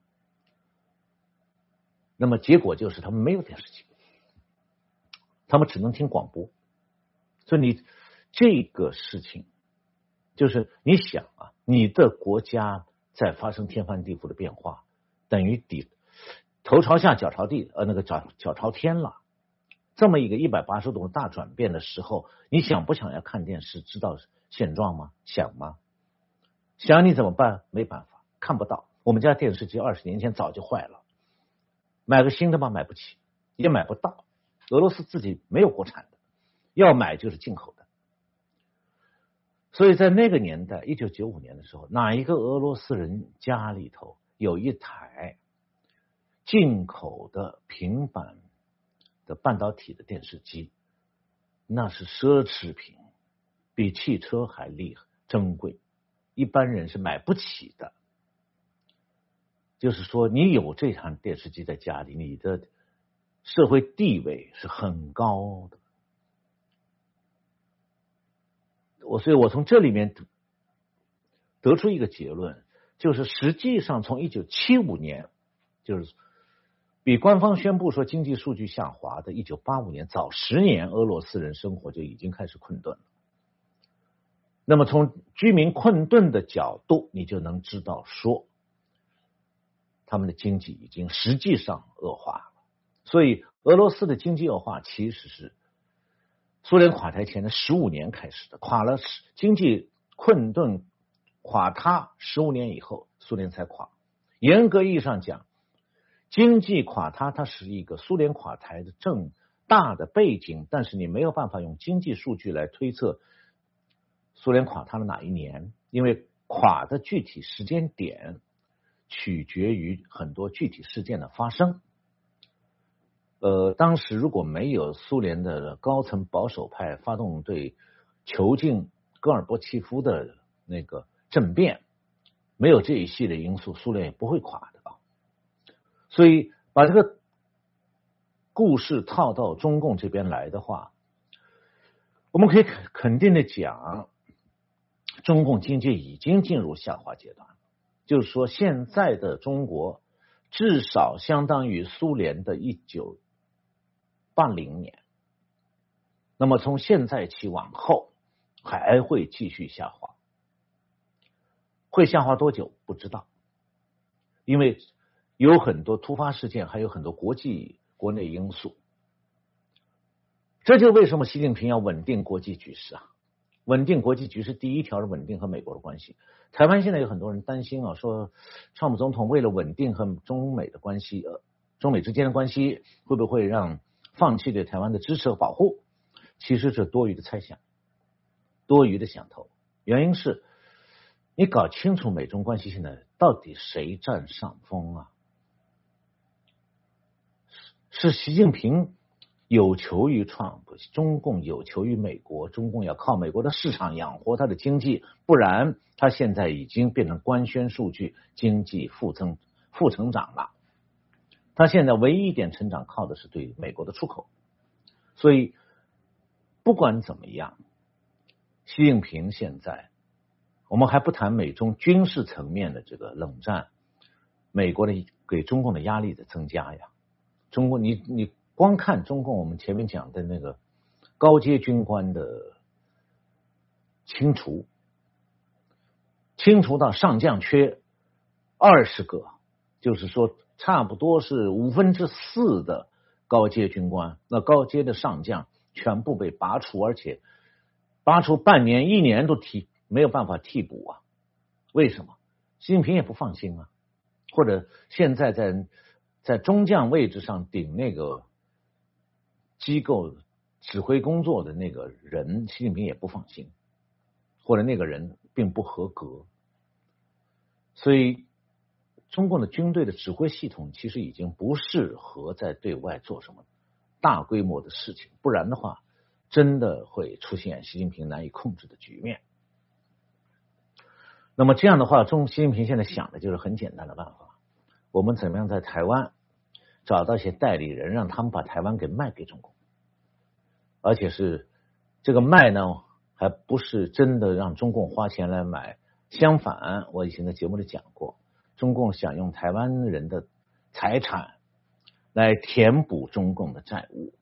那么结果就是他们没有电视机，他们只能听广播。所以你这个事情，就是你想啊，你的国家在发生天翻地覆的变化，等于底头朝下脚朝地，呃，那个脚脚朝天了。这么一个一百八十度大转变的时候，你想不想要看电视知道现状吗？想吗？想你怎么办？没办法，看不到。我们家电视机二十年前早就坏了，买个新的吧，买不起，也买不到。俄罗斯自己没有国产的，要买就是进口的。所以在那个年代，一九九五年的时候，哪一个俄罗斯人家里头有一台进口的平板的半导体的电视机，那是奢侈品，比汽车还厉害珍贵，一般人是买不起的。就是说，你有这台电视机在家里，你的社会地位是很高的。我所以，我从这里面得出一个结论，就是实际上从一九七五年，就是比官方宣布说经济数据下滑的一九八五年早十年，俄罗斯人生活就已经开始困顿了。那么从居民困顿的角度，你就能知道说，他们的经济已经实际上恶化了。所以俄罗斯的经济恶化其实是苏联垮台前的十五年开始的，垮了经济困顿垮塌十五年以后，苏联才垮。严格意义上讲，经济垮塌它是一个苏联垮台的正大的背景，但是你没有办法用经济数据来推测苏联垮塌的哪一年，因为垮的具体时间点取决于很多具体事件的发生。呃，当时如果没有苏联的高层保守派发动对囚禁戈尔巴契夫的那个政变，没有这一系列因素，苏联也不会垮的啊。所以把这个故事套到中共这边来的话，我们可以肯定的讲，中共经济已经进入下滑阶段，就是说现在的中国至少相当于苏联的一九八零年，那么从现在起往后还会继续下滑，会下滑多久不知道，因为有很多突发事件，还有很多国际国内因素。这就为什么习近平要稳定国际局势啊？稳定国际局势第一条是稳定和美国的关系。台湾现在有很多人担心啊，说川普总统为了稳定和中美的关系，呃，中美之间的关系会不会让放弃对台湾的支持和保护？其实这多余的猜想，多余的想头。原因是你搞清楚美中关系现在到底谁占上风啊？是习近平有求于川普，中共有求于美国，中共要靠美国的市场养活它的经济，不然它现在已经变成官宣数据经济负增负成长了。它现在唯一一点成长靠的是对美国的出口。所以不管怎么样，习近平现在，我们还不谈美中军事层面的这个冷战，美国的给中共的压力的增加呀。中国你你光看中共我们前面讲的那个高阶军官的清除，清除到上将缺二十个，就是说差不多是五分之四的高阶军官，那高阶的上将全部被拔除，而且拔除半年一年都替没有办法替补啊。为什么？习近平也不放心啊，或者现在在在中将位置上顶那个机构指挥工作的那个人，习近平也不放心，或者那个人并不合格。所以中共的军队的指挥系统其实已经不适合在对外做什么大规模的事情，不然的话真的会出现习近平难以控制的局面。那么这样的话，中习近平现在想的就是很简单的办法，我们怎么样在台湾找到一些代理人，让他们把台湾给卖给中共，而且是这个卖呢，还不是真的让中共花钱来买，相反，我以前在节目里讲过，中共想用台湾人的财产来填补中共的债务。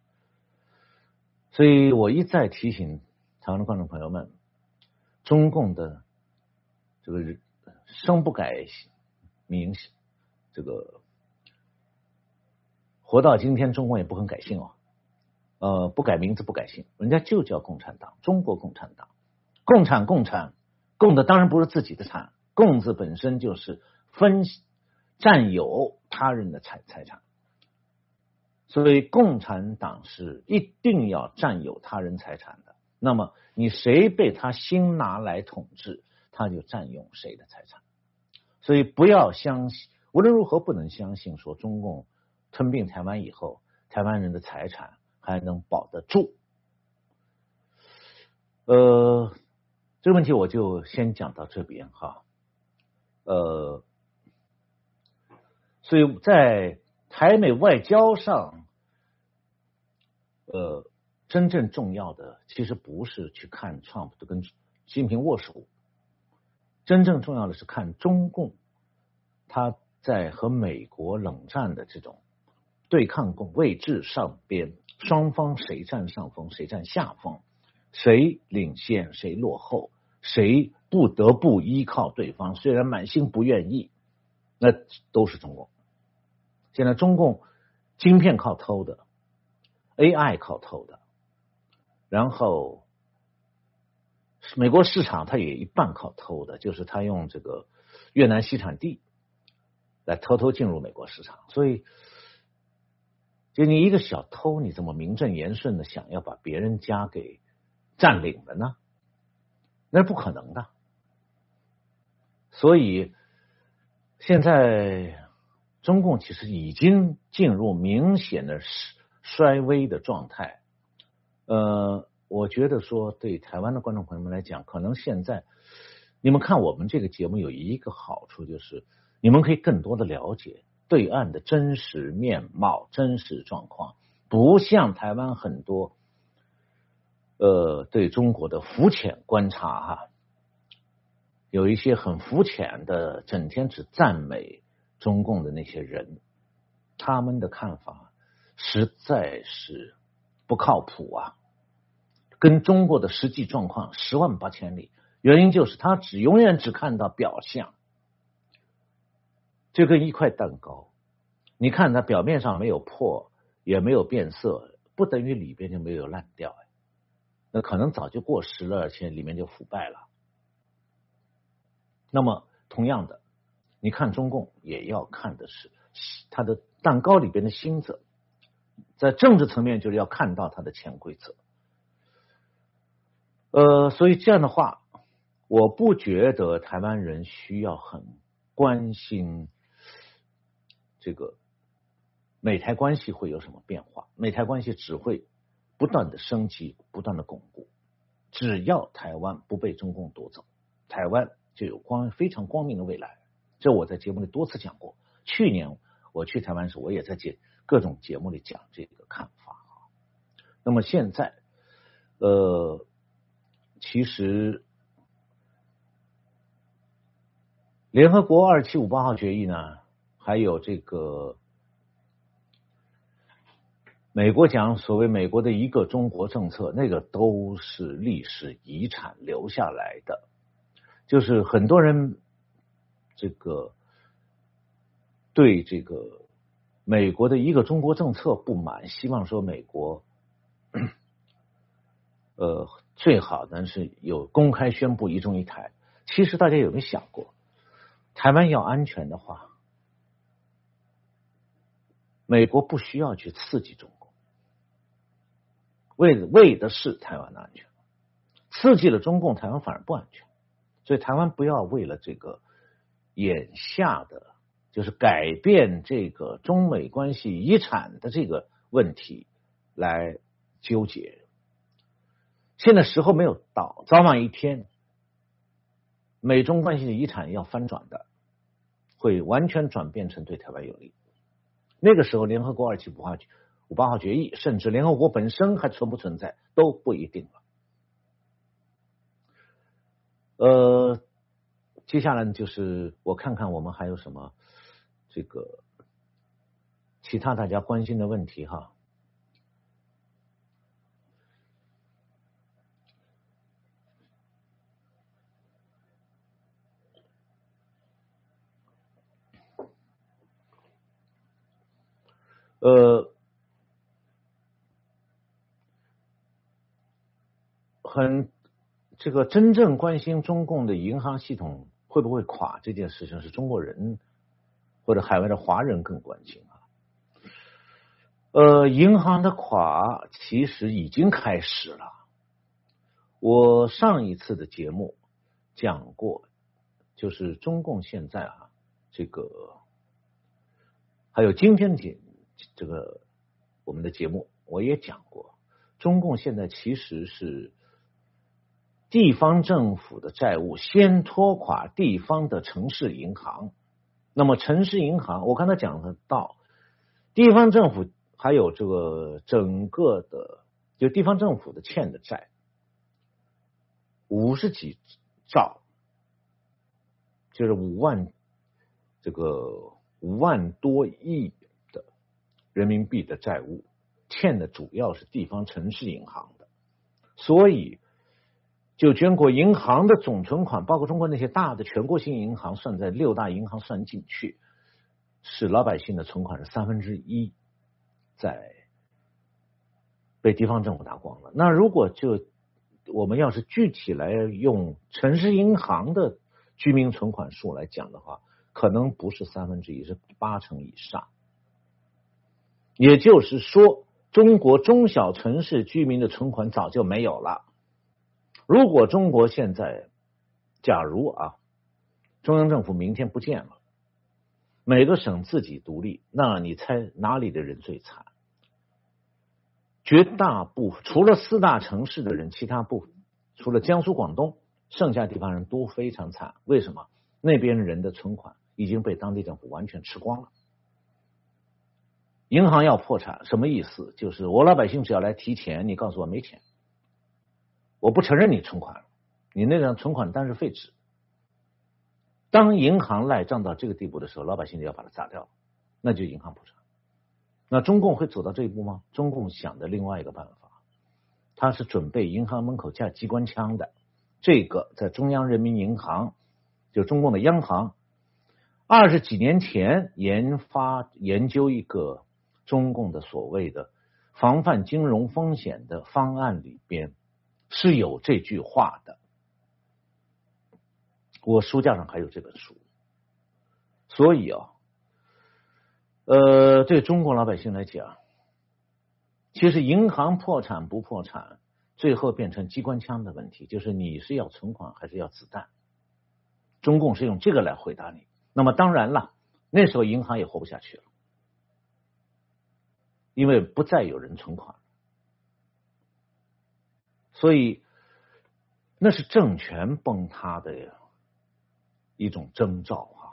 所以我一再提醒台湾的观众朋友们，中共的这个生不改名，这个活到今天，中共也不肯改姓哦，呃，不改名字不改姓，人家就叫共产党，中国共产党，共产共产，共的当然不是自己的产，共字本身就是分占有他人的财财产。所以共产党是一定要占有他人财产的，那么你谁被他新拿来统治，他就占用谁的财产。所以不要相信，无论如何不能相信说中共吞并台湾以后，台湾人的财产还能保得住。呃，这个问题我就先讲到这边哈。呃，所以在台美外交上，呃，真正重要的其实不是去看 Trump 跟习近平握手，真正重要的是看中共他在和美国冷战的这种对抗位置上边，双方谁占上风，谁占下风，谁领先，谁落后，谁不得不依靠对方，虽然满心不愿意，那都是中共。现在中共晶片靠偷的， A I 靠偷的，然后美国市场它也一半靠偷的，就是他用这个越南西产地来偷偷进入美国市场。所以就你一个小偷，你怎么名正言顺的想要把别人家给占领了呢？那是不可能的。所以现在中共其实已经进入明显的衰微的状态。呃，我觉得说对台湾的观众朋友们来讲，可能现在你们看我们这个节目有一个好处，就是你们可以更多的了解对岸的真实面貌、真实状况，不像台湾很多呃对中国的肤浅观察哈，有一些很肤浅的，整天只赞美中共的那些人，他们的看法实在是不靠谱啊，跟中国的实际状况十万八千里。原因就是他只永远只看到表象，就跟一块蛋糕，你看它表面上没有破，也没有变色，不等于里边就没有烂掉，那可能早就过时了，而且里面就腐败了。那么同样的，你看中共也要看的是它的蛋糕里边的芯子，在政治层面就是要看到它的潜规则。呃，所以这样的话，我不觉得台湾人需要很关心这个美台关系会有什么变化，美台关系只会不断的升级，不断的巩固。只要台湾不被中共夺走，台湾就有光非常光明的未来。这我在节目里多次讲过，去年我去台湾时，我也在节各种节目里讲这个看法。那么现在，呃，其实联合国二七五八号决议呢，还有这个美国讲所谓美国的一个中国政策，那个都是历史遗产留下来的。就是很多人这个对这个美国的一个中国政策不满，希望说美国呃最好呢是有公开宣布一中一台。其实大家有没有想过，台湾要安全的话，美国不需要去刺激中国，为为的是台湾的安全。刺激了中共，台湾反而不安全。所以台湾不要为了这个眼下的就是改变这个中美关系遗产的这个问题来纠结。现在时候没有到，早晚一天美中关系的遗产要翻转的，会完全转变成对台湾有利。那个时候联合国二七五八号决议，甚至联合国本身还存不存在都不一定了。呃，接下来就是我看看我们还有什么这个其他大家关心的问题哈。呃，很这个真正关心中共的银行系统会不会垮这件事情，是中国人或者海外的华人更关心啊。呃，银行的垮其实已经开始了。我上一次的节目讲过，就是中共现在啊，这个还有今天的节这个我们的节目我也讲过，中共现在其实是地方政府的债务先拖垮地方的城市银行。那么城市银行，我刚才讲的到地方政府还有这个整个的就地方政府的欠的债五十几兆，就是五万这个五万多亿的人民币的债务，欠的主要是地方城市银行的。所以就全国银行的总存款，包括中国那些大的全国性银行，算在六大银行算进去，是老百姓的存款是三分之一在被地方政府拿光了。那如果就我们要是具体来用城市银行的居民存款数来讲的话，可能不是三分之一，是八成以上。也就是说，中国中小城市居民的存款早就没有了。如果中国现在，假如啊，中央政府明天不见了，每个省自己独立，那你猜哪里的人最惨？绝大部分除了四大城市的人，其他部分除了江苏、广东，剩下地方人都非常惨。为什么？那边人的存款已经被当地政府完全吃光了。银行要破产什么意思？就是我老百姓只要来提钱，你告诉我没钱，我不承认你存款，你那张存款单是废纸。当银行赖账到这个地步的时候，老百姓就要把它砸掉，那就银行破产。那中共会走到这一步吗？中共想的另外一个办法，他是准备银行门口架机关枪的。这个在中央人民银行，就中共的央行，二十几年前研发研究一个中共的所谓的防范金融风险的方案里边是有这句话的。我书架上还有这本书。所以啊，呃，对中国老百姓来讲，其实银行破产不破产，最后变成机关枪的问题，就是你是要存款还是要子弹。中共是用这个来回答你。那么当然了，那时候银行也活不下去了，因为不再有人存款，所以那是政权崩塌的一种征兆啊。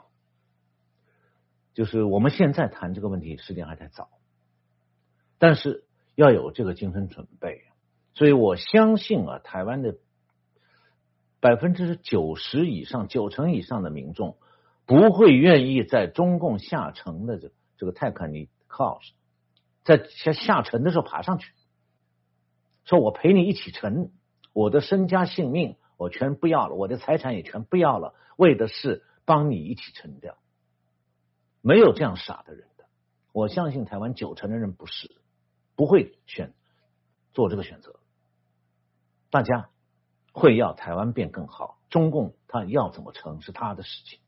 就是我们现在谈这个问题时间还太早，但是要有这个精神准备。所以我相信啊，台湾的百分之九十以上、九成以上的民众不会愿意在中共下沉的这这个泰坦尼克号在下下沉的时候爬上去，说我陪你一起沉，我的身家性命我全不要了，我的财产也全不要了，为的是帮你一起沉掉。没有这样傻的人的，我相信台湾九成的人不是，不会选做这个选择。大家会要台湾变更好，中共他要怎么成是他的事情。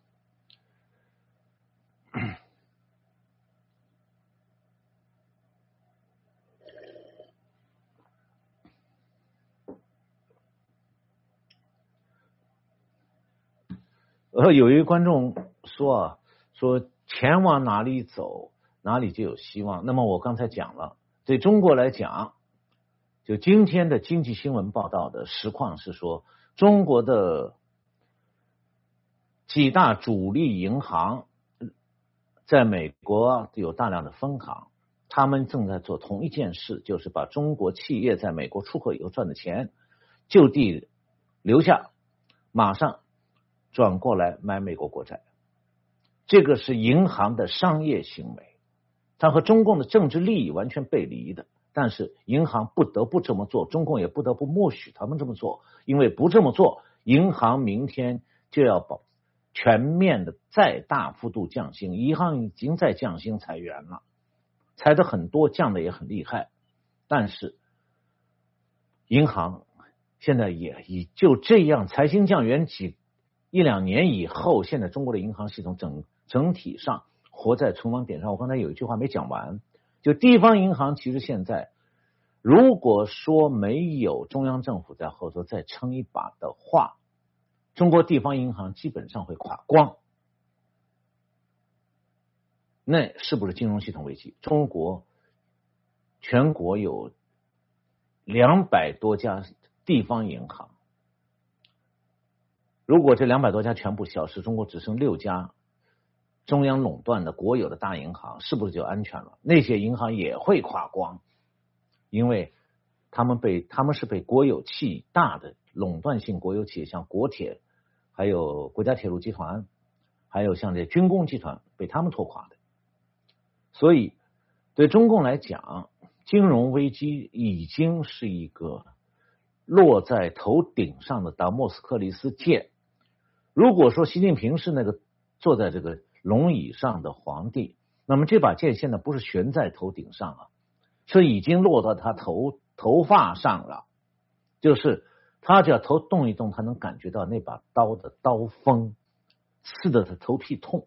呃，有一位观众说啊，说钱往哪里走，哪里就有希望。那么我刚才讲了，对中国来讲，就今天的经济新闻报道的实况是说，中国的几大主力银行在美国有大量的分行，他们正在做同一件事，就是把中国企业在美国出口以后赚的钱就地留下，马上转过来买美国国债。这个是银行的商业行为， 它和中共的政治利益完全背离的。但是银行不得不这么做，中共也不得不默许他们这么做，因为不这么做，银行明天就要保全面的再大幅度降薪，银行已经在降薪裁员了，裁的很多，降的也很厉害。但是银行现在也以就这样裁薪降员几一两年以后，现在中国的银行系统整整体上活在存亡点上。我刚才有一句话没讲完，就地方银行其实现在如果说没有中央政府在后头再撑一把的话，中国地方银行基本上会垮光。那是不是金融系统危机？中国全国有两百多家地方银行，如果这两百多家全部消失，中国只剩六家中央垄断的国有的大银行，是不是就安全了？那些银行也会垮光，因为他们被他们是被国有企大的垄断性国有企业，像国铁，还有国家铁路集团，还有像这军工集团被他们拖垮的。所以对中共来讲，金融危机已经是一个落在头顶上的达莫斯克利斯剑。如果说习近平是那个坐在这个龙椅上的皇帝，那么这把剑现在不是悬在头顶上啊，是已经落到他头头发上了，就是他只要头动一动，他能感觉到那把刀的刀锋刺得他头皮痛，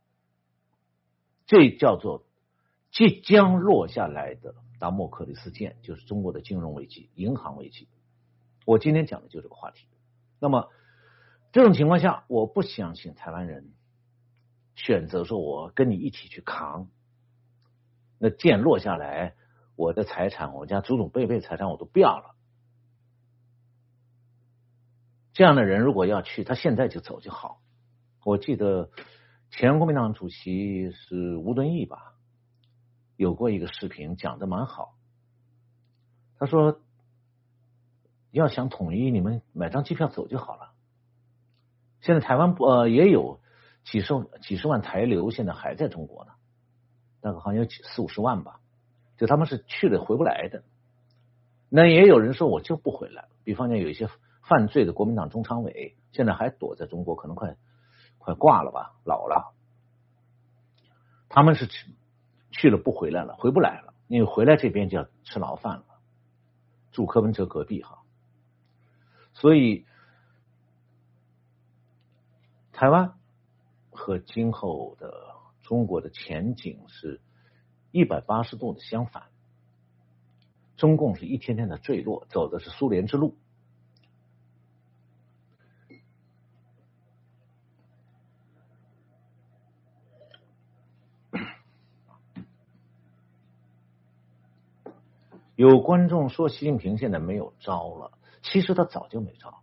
这叫做即将落下来的达莫克利斯剑，就是中国的金融危机、银行危机。我今天讲的就是这个话题。那么这种情况下，我不相信台湾人选择说我跟你一起去扛，那剑落下来，我的财产，我家祖祖辈辈财产我都不要了。这样的人如果要去，他现在就走就好。我记得前国民党主席是吴敦义吧，有过一个视频讲的蛮好。他说要想统一，你们买张机票走就好了。现在台湾呃也有几十几十万台流，现在还在中国呢，那个好像有四五十万吧，就他们是去了回不来的。那也有人说我就不回来了，比方讲有一些犯罪的国民党中常委，现在还躲在中国，可能快快挂了吧，老了。他们是去了不回来了，回不来了，因为回来这边就要吃牢饭了，住柯文哲隔壁哈。所以台湾和今后的中国的前景是一百八十度的相反。中共是一天天的坠落，走的是苏联之路。有观众说习近平现在没有招了，其实他早就没招。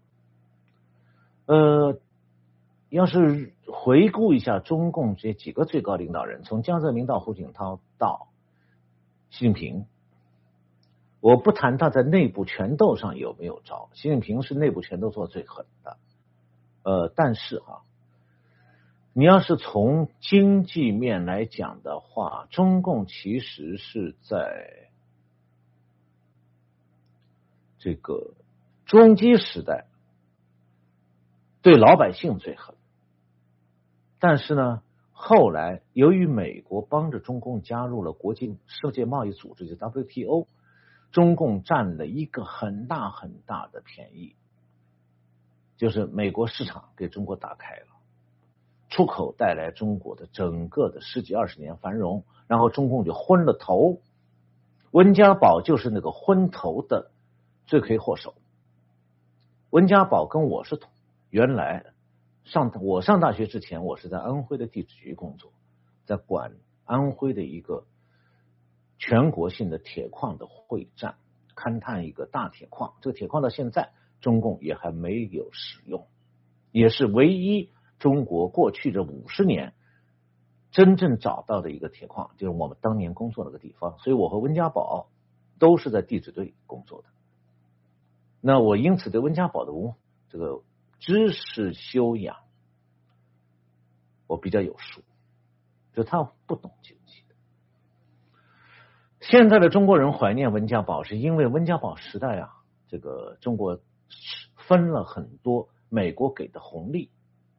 呃，要是回顾一下中共这几个最高领导人，从江泽民到胡锦涛到习近平，我不谈他在内部权斗上有没有招，习近平是内部权斗做最狠的。呃，但是哈、啊，你要是从经济面来讲的话，中共其实是在这个中基时代对老百姓最狠，但是呢，后来由于美国帮着中共加入了国际世界贸易组织，就 W T O， 中共占了一个很大很大的便宜，就是美国市场给中国打开了，出口带来中国的整个的十几二十年繁荣，然后中共就昏了头。温家宝就是那个昏头的罪魁祸首。温家宝跟我是同，原来上我上大学之前，我是在安徽的地质局工作，在管安徽的一个全国性的铁矿的会战，勘探一个大铁矿。这个铁矿到现在中共也还没有使用，也是唯一中国过去这五十年真正找到的一个铁矿，就是我们当年工作那个地方。所以我和温家宝都是在地质队工作的。那我因此对温家宝的这个知识修养我比较有数，就他不懂经济的。 现在的中国人怀念温家宝，是因为温家宝时代啊，这个中国分了很多美国给的红利，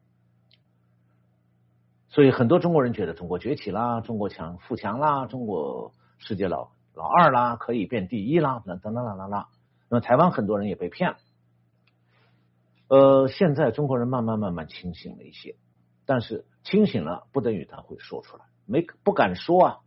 所以很多中国人觉得中国崛起啦，中国强富强啦，中国世界老老二啦，可以变第一啦，等等等等等。那么台湾很多人也被骗了。呃，现在中国人慢慢慢慢清醒了一些，但是清醒了不等于他会说出来，没不敢说啊。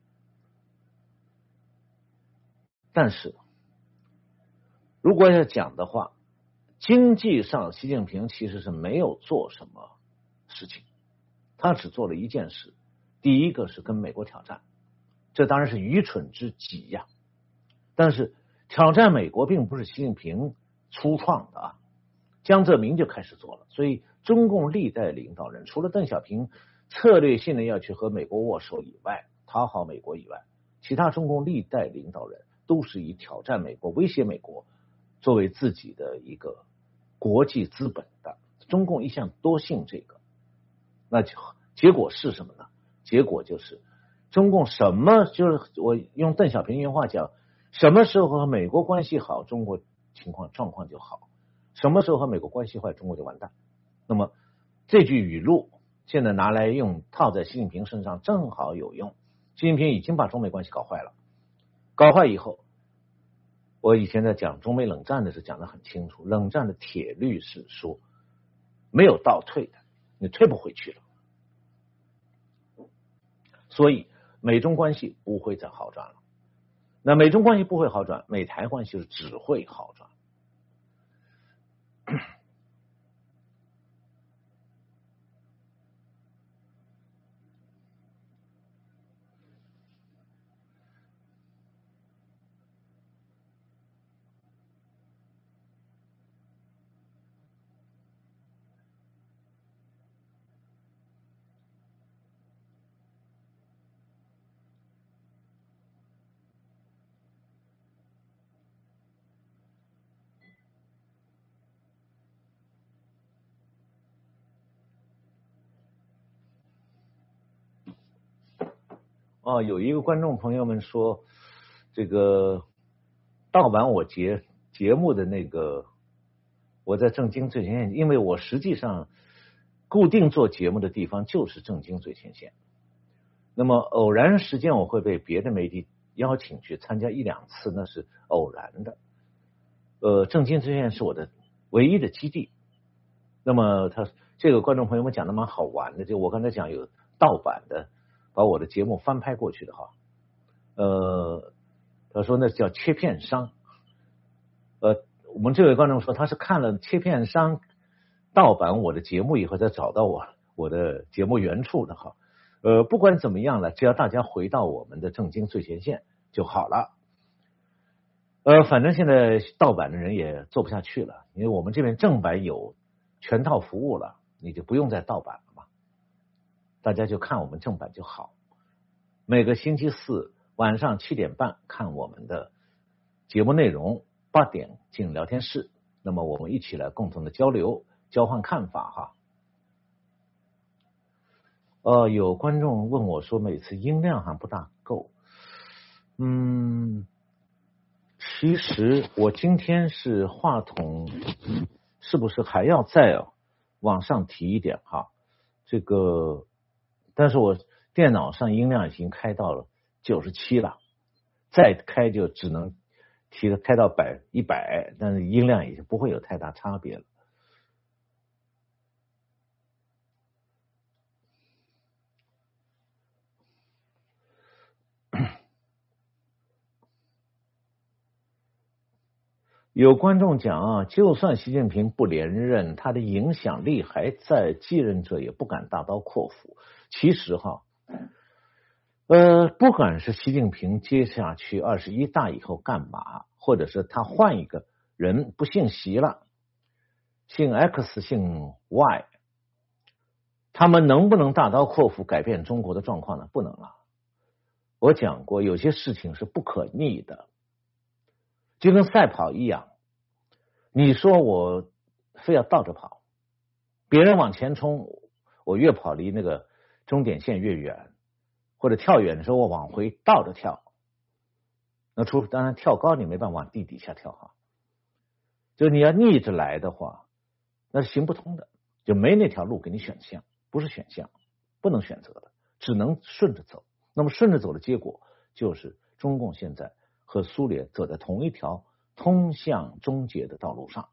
但是如果要讲的话，经济上习近平其实是没有做什么事情，他只做了一件事，第一个是跟美国挑战，这当然是愚蠢之极呀。但是挑战美国并不是习近平初创的啊，江泽民就开始做了。所以中共历代领导人除了邓小平策略性的要去和美国握手以外，讨好美国以外，其他中共历代领导人都是以挑战美国、威胁美国作为自己的一个国际资本的。中共一向多信这个，那就结果是什么呢？结果就是中共什么，就是我用邓小平原话讲，什么时候和美国关系好，中国情况状况就好；什么时候和美国关系坏，中国就完蛋。那么这句语录现在拿来用套在习近平身上正好有用。习近平已经把中美关系搞坏了，搞坏以后，我以前在讲中美冷战的时候讲得很清楚，冷战的铁律是说没有倒退的，你退不回去了。所以美中关系不会再好转了。那美中关系不会好转，美台关系是只会好转。哦，有一个观众朋友们说，这个盗版我节节目的那个，我在正经最前线，因为我实际上固定做节目的地方就是正经最前线。那么偶然时间我会被别的媒体邀请去参加一两次，那是偶然的。呃，正经最前线是我的唯一的基地。那么他这个观众朋友们讲的蛮好玩的，就我刚才讲有盗版的。把我的节目翻拍过去的哈，呃，他说那叫切片商，呃，我们这位观众说他是看了切片商盗版我的节目以后再找到我我的节目原处的哈，呃，不管怎么样了，只要大家回到我们的正经最前线就好了，呃，反正现在盗版的人也做不下去了，因为我们这边正版有全套服务了，你就不用再盗版了。大家就看我们正版就好。每个星期四晚上七点半看我们的节目内容，八点进聊天室，那么我们一起来共同的交流，交换看法哈。呃，有观众问我说，每次音量还不大够。嗯，其实我今天是话筒是不是还要再往上提一点哈？这个。但是我电脑上音量已经开到了九十七了，再开就只能提开到百一百，但是音量已经不会有太大差别了。有观众讲啊，就算习近平不连任，他的影响力还在，继任者也不敢大刀阔斧。其实哈，呃，不管是习近平接下去二十一大以后干嘛，或者是他换一个人不姓习了，姓 X 姓 Y， 他们能不能大刀阔斧改变中国的状况呢？不能啊。我讲过，有些事情是不可逆的。就跟赛跑一样，你说我非要倒着跑，别人往前冲，我越跑离那个终点线越远，或者跳远的时候我往回倒着跳， 那除当然跳高你没办法往地底下跳哈，就你要逆着来的话，那是行不通的，就没那条路给你选项，不是选项，不能选择的，只能顺着走。那么顺着走的结果就是中共现在和苏联走在同一条通向终结的道路上。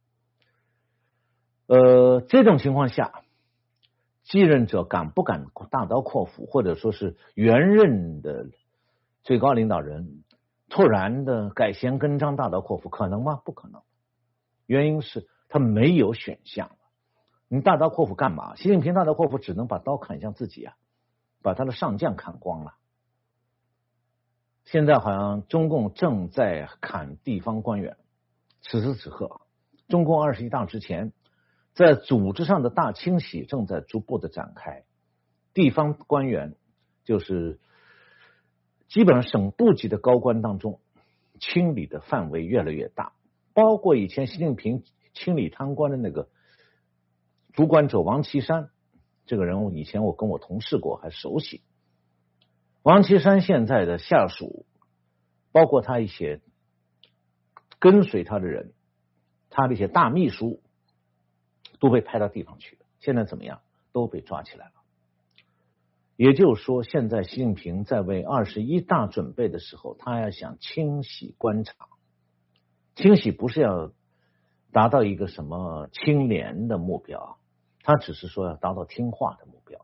呃，这种情况下，继任者敢不敢大刀阔斧，或者说是原任的最高领导人突然的改弦更张、大刀阔斧，可能吗？不可能。原因是他没有选项了。你大刀阔斧干嘛？习近平大刀阔斧只能把刀砍向自己啊，把他的上将砍光了。现在好像中共正在砍地方官员，此时此刻，中共二十一大之前，在组织上的大清洗正在逐步的展开，地方官员就是基本上省部级的高官当中，清理的范围越来越大，包括以前习近平清理贪官的那个主管者王岐山，这个人物以前我跟我同事过，还熟悉。王岐山现在的下属，包括他一些跟随他的人，他的一些大秘书都被派到地方去了，现在怎么样？都被抓起来了。也就是说，现在习近平在为二十一大准备的时候，他要想清洗官场。清洗不是要达到一个什么清廉的目标，他只是说要达到听话的目标。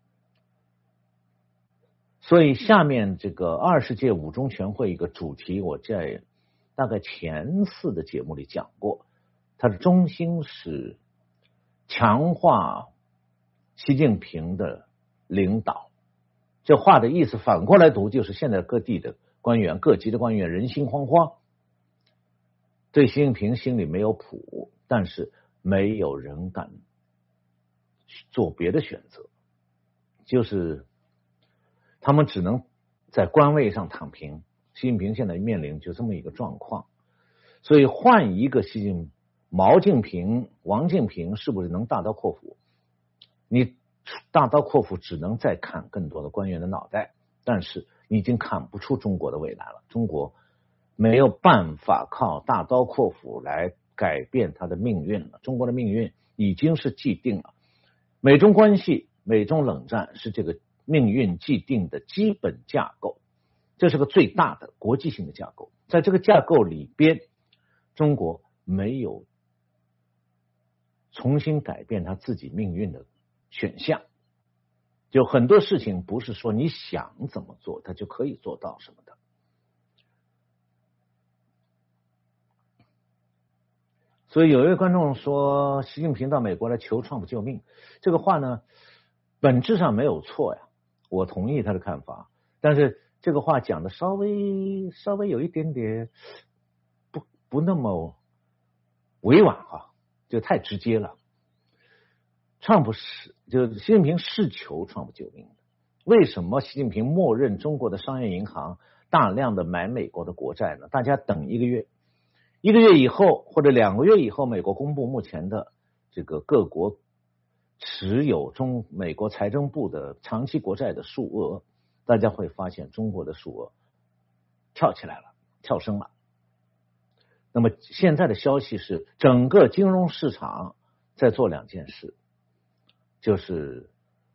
所以下面这个二十届五中全会一个主题，我在大概前四的节目里讲过，它的中心是强化习近平的领导。这话的意思反过来读，就是现在各地的官员、各级的官员人心惶惶，对习近平心里没有谱，但是没有人敢做别的选择，就是他们只能在官位上躺平。习近平现在面临就这么一个状况，所以换一个习近毛敬平、王敬平是不是能大刀阔斧？你大刀阔斧只能再砍更多的官员的脑袋，但是你已经砍不出中国的未来了。中国没有办法靠大刀阔斧来改变它的命运了，中国的命运已经是既定了。美中关系、美中冷战是这个命运既定的基本架构，这是个最大的国际性的架构。在这个架构里边，中国没有重新改变他自己命运的选项。就很多事情不是说你想怎么做他就可以做到什么的。所以有一位观众说习近平到美国来求川普救命，这个话呢本质上没有错呀，我同意他的看法，但是这个话讲的稍微稍微有一点点不不那么委婉哈，就太直接了。川普是就习近平是求川普救命的，为什么习近平默认中国的商业银行大量的买美国的国债呢？大家等一个月，一个月以后或者两个月以后，美国公布目前的这个各国持有中美国财政部的长期国债的数额，大家会发现中国的数额跳起来了，跳升了。那么现在的消息是，整个金融市场在做两件事，就是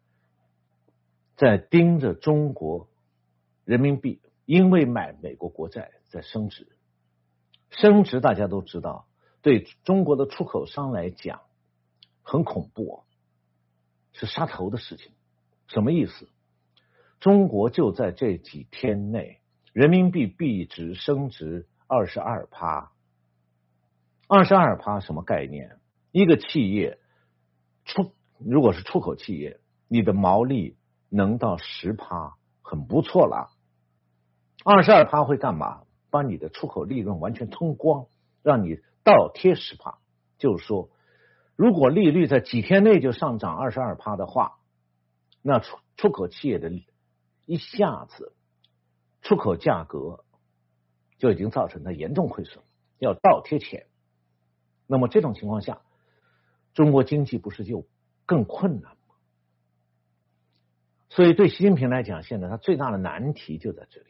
在盯着中国人民币，因为买美国国债在升值。升值大家都知道，对中国的出口商来讲很恐怖哦，是杀头的事情。什么意思？中国就在这几天内，人民币币值升值二十二趴。二十二趴什么概念？一个企业出如果是出口企业，你的毛利能到十趴，很不错了。二十二趴会干嘛？把你的出口利润完全吞光，让你倒贴十趴。就是说，如果利率在几天内就上涨二十二趴的话，那出出口企业的一下子出口价格就已经造成了严重亏损，要倒贴钱。那么这种情况下，中国经济不是就更困难吗？所以对习近平来讲，现在他最大的难题就在这里。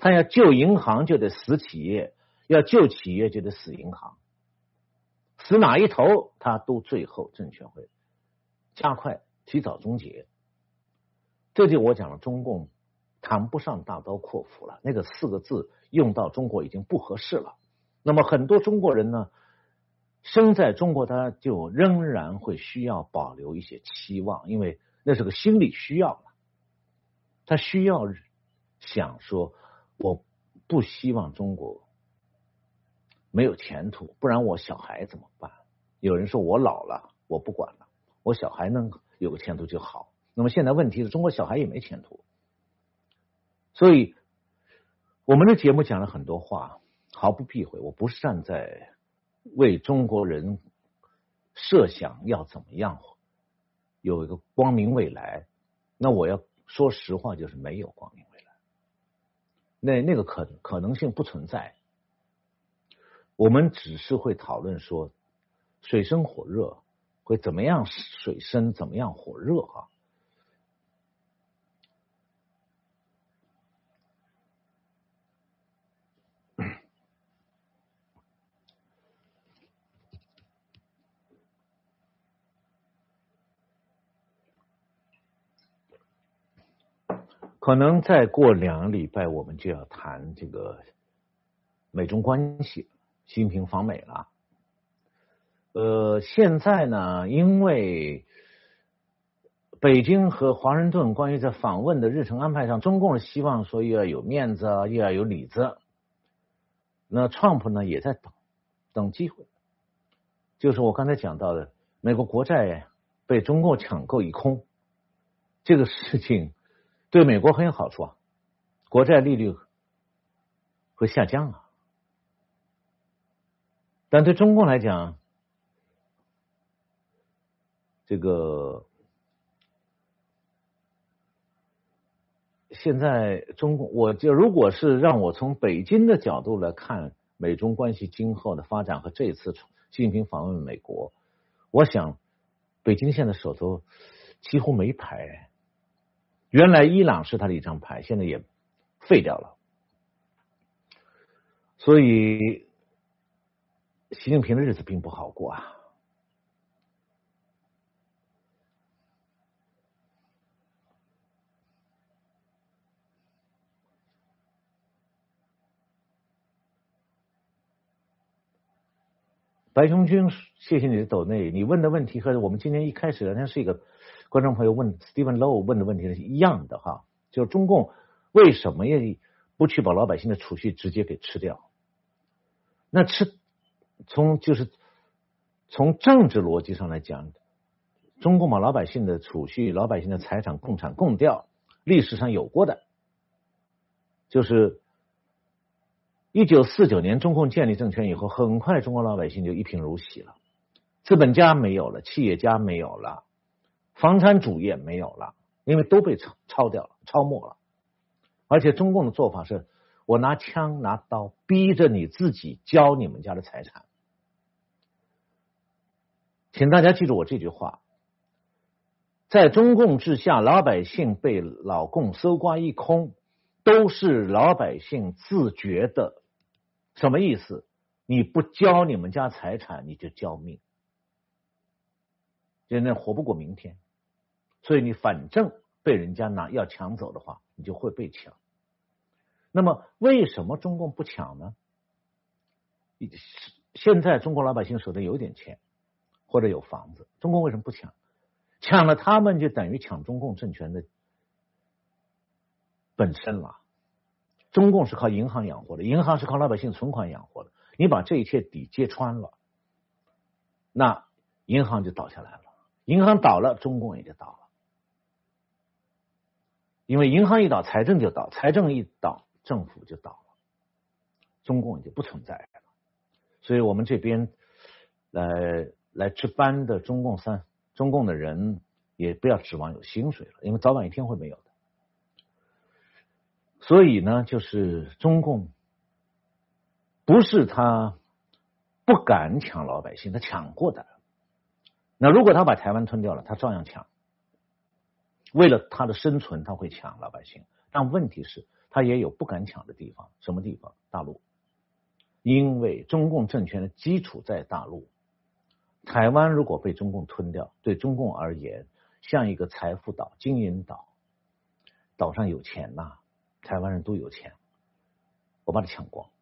他要救银行就得死企业，要救企业就得死银行，死哪一头他都最后政权会加快提早终结。这就我讲了，中共谈不上大刀阔斧了，那个四个字用到中国已经不合适了。那么很多中国人呢，生在中国，他就仍然会需要保留一些期望，因为那是个心理需要了。他需要想说，我不希望中国没有前途，不然我小孩怎么办？有人说我老了，我不管了，我小孩能有个前途就好。那么现在问题是中国小孩也没前途，所以我们的节目讲了很多话，毫不避讳，我不是站在为中国人设想要怎么样有一个光明未来，那我要说实话，就是没有光明未来，那那个可可能性不存在。我们只是会讨论说水深火热会怎么样，水深怎么样火热啊。可能再过两个礼拜，我们就要谈这个美中关系，习近平访美了。呃，现在呢，因为北京和华盛顿关于在访问的日程安排上，中共是希望说又要有面子，又要有里子。那川普呢也在等等机会，就是我刚才讲到的，美国国债被中共抢购一空，这个事情对美国很有好处啊，国债利率会下降啊。但对中共来讲，这个现在中共，我就如果是让我从北京的角度来看美中关系今后的发展和这次习近平访问美国，我想北京现在手头几乎没牌。原来伊朗是他的一张牌，现在也废掉了，所以习近平的日子并不好过啊。白熊君，谢谢你的抖内，你问的问题和我们今天一开始聊天是一个观众朋友问 Stephen Low 问的问题是一样的哈，就是中共为什么也不去把老百姓的储蓄直接给吃掉？那吃从就是从政治逻辑上来讲，中共把老百姓的储蓄、老百姓的财产共产共掉，历史上有过的，就是一九四九年中共建立政权以后，很快中国老百姓就一贫如洗了，资本家没有了，企业家没有了，房产主业没有了，因为都被抄抄掉了，抄没了。而且中共的做法是，我拿枪拿刀逼着你自己交你们家的财产。请大家记住我这句话，在中共之下，老百姓被老共搜刮一空，都是老百姓自觉的。什么意思？你不交你们家财产，你就交命，人家活不过明天。所以你反正被人家拿要抢走的话，你就会被抢。那么为什么中共不抢呢？现在中国老百姓手头有点钱，或者有房子，中共为什么不抢？抢了他们就等于抢中共政权的本身了。中共是靠银行养活的，银行是靠老百姓存款养活的。你把这一切底揭穿了，那银行就倒下来了。银行倒了，中共也就倒了。因为银行一倒，财政就倒；财政一倒，政府就倒了。中共也就不存在了。所以我们这边来来值班的中共三中共的人，也不要指望有薪水了，因为早晚一天会没有的。所以呢，就是中共不是他不敢抢老百姓，他抢过的。那如果他把台湾吞掉了，他照样抢。为了他的生存，他会抢老百姓， 但问题是，他也有不敢抢的地方，什么地方？大陆，因为中共政权的基础在大陆。台湾如果被中共吞掉，对中共而言，像一个财富岛、金银岛，岛上有钱呐、啊，台湾人都有钱，我把它抢光。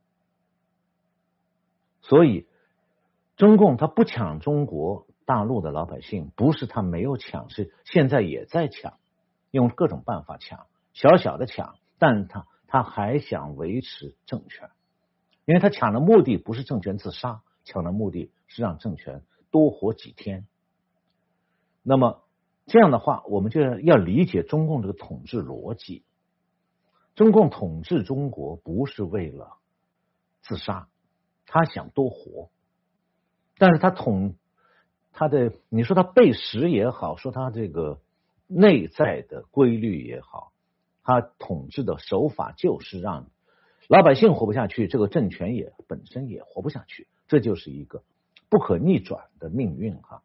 所以，中共他不抢中国大陆的老百姓，不是他没有抢，是现在也在抢，用各种办法抢，小小的抢，但他他还想维持政权，因为他抢的目的不是政权自杀，抢的目的是让政权多活几天。那么这样的话，我们就要理解中共这个统治逻辑。中共统治中国不是为了自杀，他想多活，但是他统他的，你说他背时也好，说他这个内在的规律也好，他统治的手法就是让老百姓活不下去，这个政权也本身也活不下去，这就是一个不可逆转的命运哈。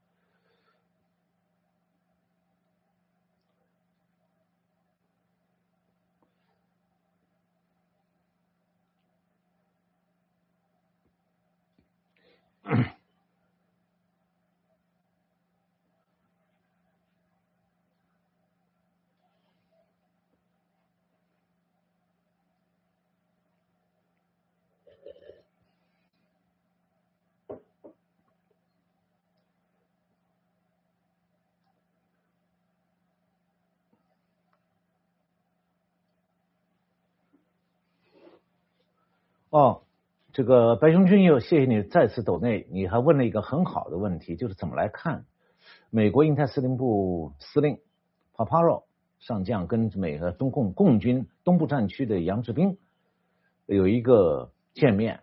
哦，这个白熊君又谢谢你再次抖内，你还问了一个很好的问题，就是怎么来看美国印太司令部司令 Paparo 上将跟美和中共共军东部战区的杨志兵有一个见面。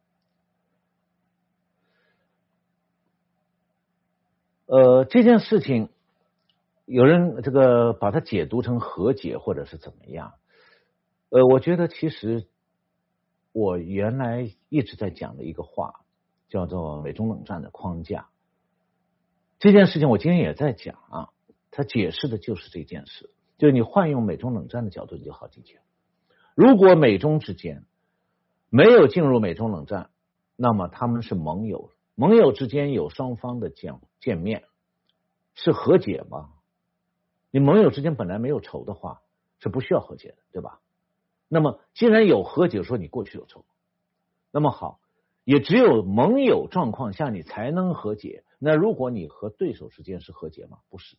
呃，这件事情有人这个把它解读成和解或者是怎么样，呃，我觉得其实我原来一直在讲的一个话叫做美中冷战的框架，这件事情我今天也在讲啊，它解释的就是这件事，就是你换用美中冷战的角度你就好理解。如果美中之间没有进入美中冷战，那么他们是盟友，盟友之间有双方的见见面，是和解吗？你盟友之间本来没有仇的话，是不需要和解的，对吧？那么既然有和解，说你过去有仇，那么好，也只有盟友状况下你才能和解。那如果你和对手之间是和解吗？不是，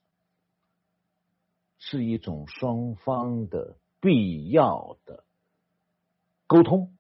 是一种双方的必要的沟通。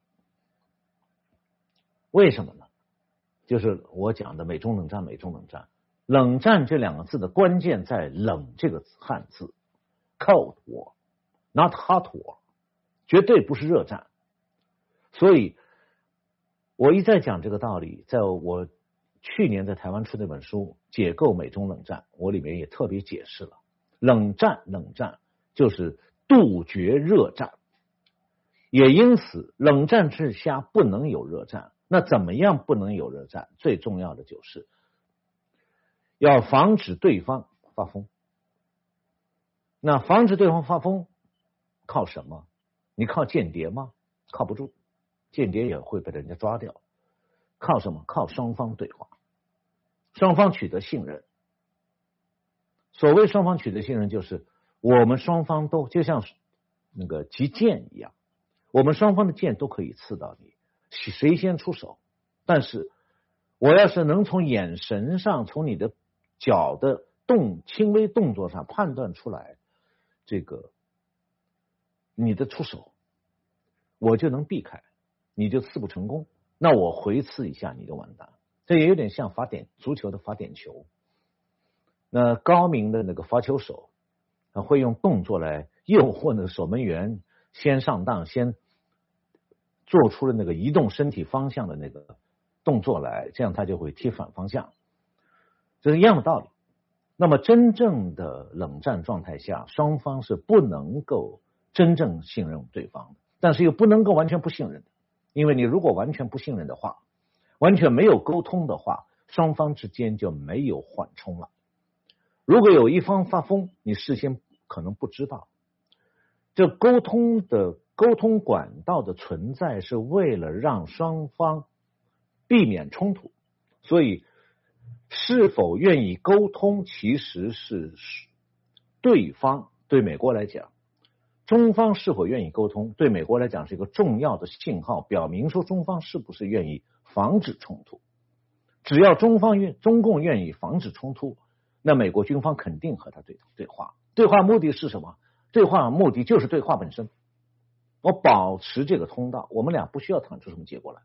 为什么呢？就是我讲的美中冷战，美中冷战，冷战这两个字的关键在冷这个汉字 ，cold war not hot war， 绝对不是热战。所以我一再讲这个道理，在我去年在台湾出那本书《解构美中冷战》，我里面也特别解释了，冷战冷战就是杜绝热战，也因此冷战之下不能有热战。那怎么样不能有热战？最重要的就是要防止对方发疯。那防止对方发疯靠什么？你靠间谍吗？靠不住，间谍也会被人家抓掉。靠什么？靠双方对话，双方取得信任。所谓双方取得信任，就是我们双方都就像那个击剑一样，我们双方的剑都可以刺到你，谁先出手？但是我要是能从眼神上，从你的脚的动轻微动作上判断出来这个你的出手，我就能避开，你就刺不成功，那我回刺一下你就完蛋。这也有点像罚点足球的罚点球。那高明的那个罚球手会用动作来诱惑那个守门员先上当，先做出了那个移动身体方向的那个动作来，这样他就会踢反方向，这是一样的道理。那么真正的冷战状态下，双方是不能够真正信任对方的，但是又不能够完全不信任的，因为你如果完全不信任的话，完全没有沟通的话，双方之间就没有缓冲了。如果有一方发疯，你事先可能不知道， 这沟通的沟通管道的存在是为了让双方避免冲突，所以是否愿意沟通其实是对方对美国来讲，中方是否愿意沟通对美国来讲是一个重要的信号，表明说中方是不是愿意防止冲突。只要中方愿中共愿意防止冲突，那美国军方肯定和他对对话。对话目的是什么？对话目的就是对话本身。我保持这个通道，我们俩不需要谈出什么结果来，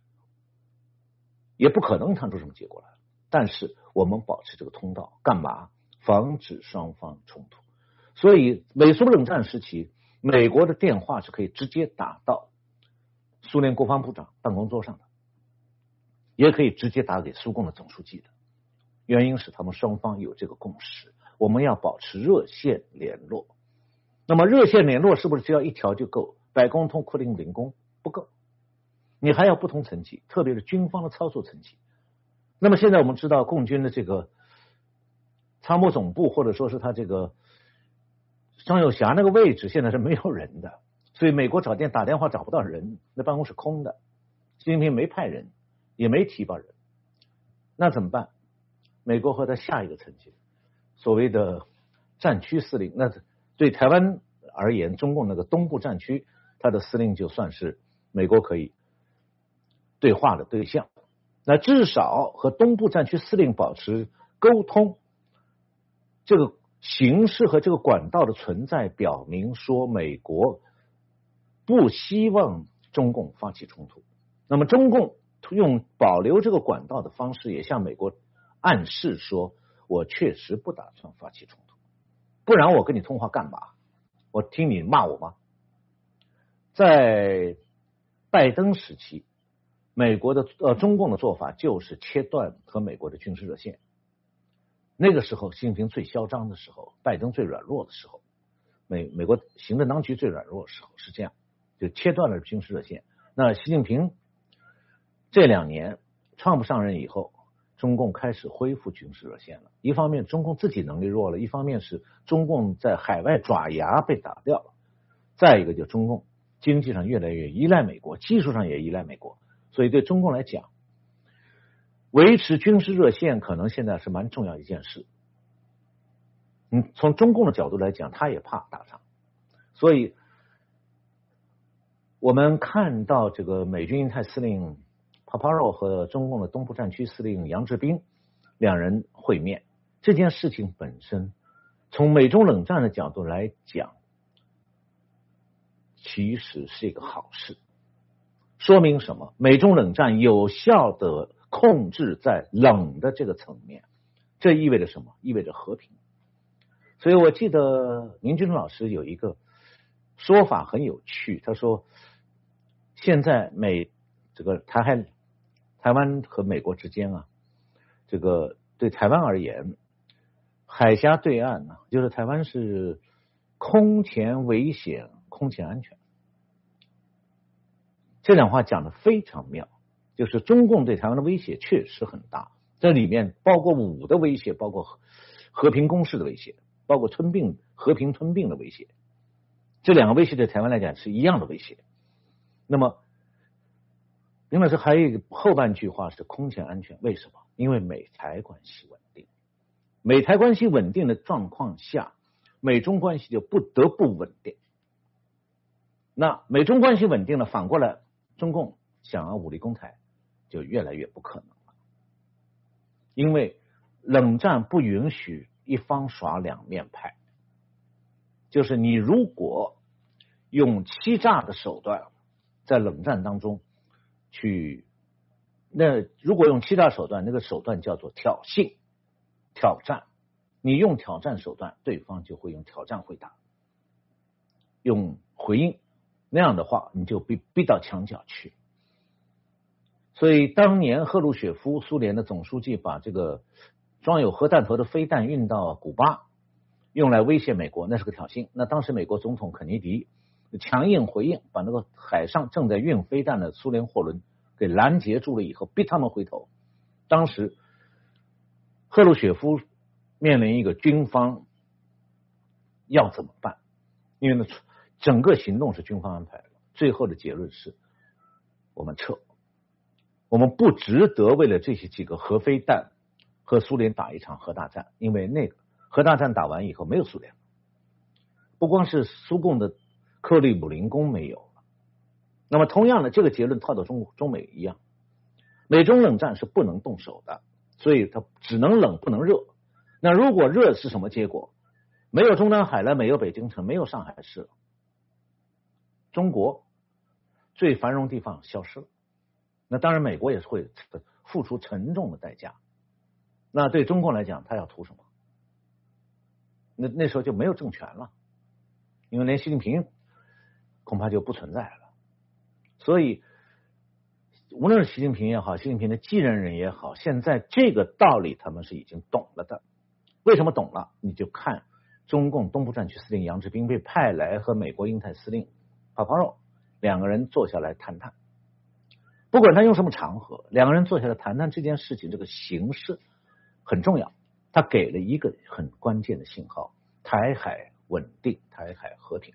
也不可能谈出什么结果来，但是我们保持这个通道干嘛？防止双方冲突。所以美苏冷战时期，美国的电话是可以直接打到苏联国防部长办公桌上的，也可以直接打给苏共的总书记的。原因是他们双方有这个共识，我们要保持热线联络。那么热线联络是不是只要一条就够？百工通库令零工不够，你还要不同层级，特别是军方的操作层级。那么现在我们知道，共军的这个参谋总部或者说是他这个张友侠那个位置现在是没有人的，所以美国找电打电话找不到人，那办公室空的，习近平没派人，也没提拔人，那怎么办？美国和他下一个层级，所谓的战区司令，那对台湾而言，中共那个东部战区，他的司令就算是美国可以对话的对象。那至少和东部战区司令保持沟通，这个形式和这个管道的存在，表明说美国不希望中共发起冲突。那么中共用保留这个管道的方式，也向美国暗示说，我确实不打算发起冲突，不然我跟你通话干嘛？我听你骂我吗？在拜登时期，美国的呃中共的做法就是切断和美国的军事热线。那个时候，习近平最嚣张的时候，拜登最软弱的时候，美美国行政当局最软弱的时候是这样，就切断了军事热线。那习近平这两年川普上任以后，中共开始恢复军事热线了。一方面中共自己能力弱了，一方面是中共在海外爪牙被打掉了，再一个就中共经济上越来越依赖美国，技术上也依赖美国，所以对中共来讲，维持军事热线可能现在是蛮重要一件事。嗯，从中共的角度来讲，他也怕打仗，所以我们看到这个美军印太司令帕帕罗和中共的东部战区司令杨志斌两人会面，这件事情本身从美中冷战的角度来讲，其实是一个好事。说明什么？美中冷战有效的控制在冷的这个层面，这意味着什么？意味着和平。所以我记得明君老师有一个说法很有趣，他说现在美这个台海台湾和美国之间啊，这个对台湾而言，海峡对岸呢、啊，就是台湾是空前危险，空前安全。这两话讲的非常妙，就是中共对台湾的威胁确实很大，这里面包括武的威胁，包括和平攻势的威胁，包括吞并和平吞并的威胁，这两个威胁对台湾来讲是一样的威胁。那么林老师还有一个后半句话是空前安全，为什么？因为美台关系稳定，美台关系稳定的状况下，美中关系就不得不稳定。那美中关系稳定了，反过来中共想要武力攻台就越来越不可能了，因为冷战不允许一方耍两面派，就是你如果用欺诈的手段在冷战当中去，那如果用欺诈手段，那个手段叫做挑衅、挑战，你用挑战手段，对方就会用挑战回答，用回应，那样的话你就被逼到墙角去。所以当年赫鲁雪夫苏联的总书记把这个装有核弹头的飞弹运到古巴，用来威胁美国，那是个挑衅。那当时美国总统肯尼迪强硬回应，把那个海上正在运飞弹的苏联货轮给拦截住了以后，逼他们回头。当时赫鲁雪夫面临一个军方要怎么办，因为呢整个行动是军方安排的，最后的结论是我们撤，我们不值得为了这些几个核飞弹和苏联打一场核大战，因为那个核大战打完以后没有苏联，不光是苏共的克里姆林宫没有了。那么同样的，这个结论套到中中美一样，美中冷战是不能动手的，所以它只能冷不能热。那如果热是什么结果？没有中南海了，没有北京城，没有上海市了，中国最繁荣地方消失了。那当然美国也是会付出沉重的代价。那对中共来讲，他要图什么？那那时候就没有政权了，因为连习近平恐怕就不存在了。所以无论是习近平也好，习近平的继任人也好，现在这个道理他们是已经懂了的。为什么懂了？你就看中共东部战区司令杨志斌被派来和美国印太司令泡泡肉两个人坐下来谈谈，不管他用什么场合，两个人坐下来谈谈这件事情，这个形式很重要，他给了一个很关键的信号：台海稳定，台海和平。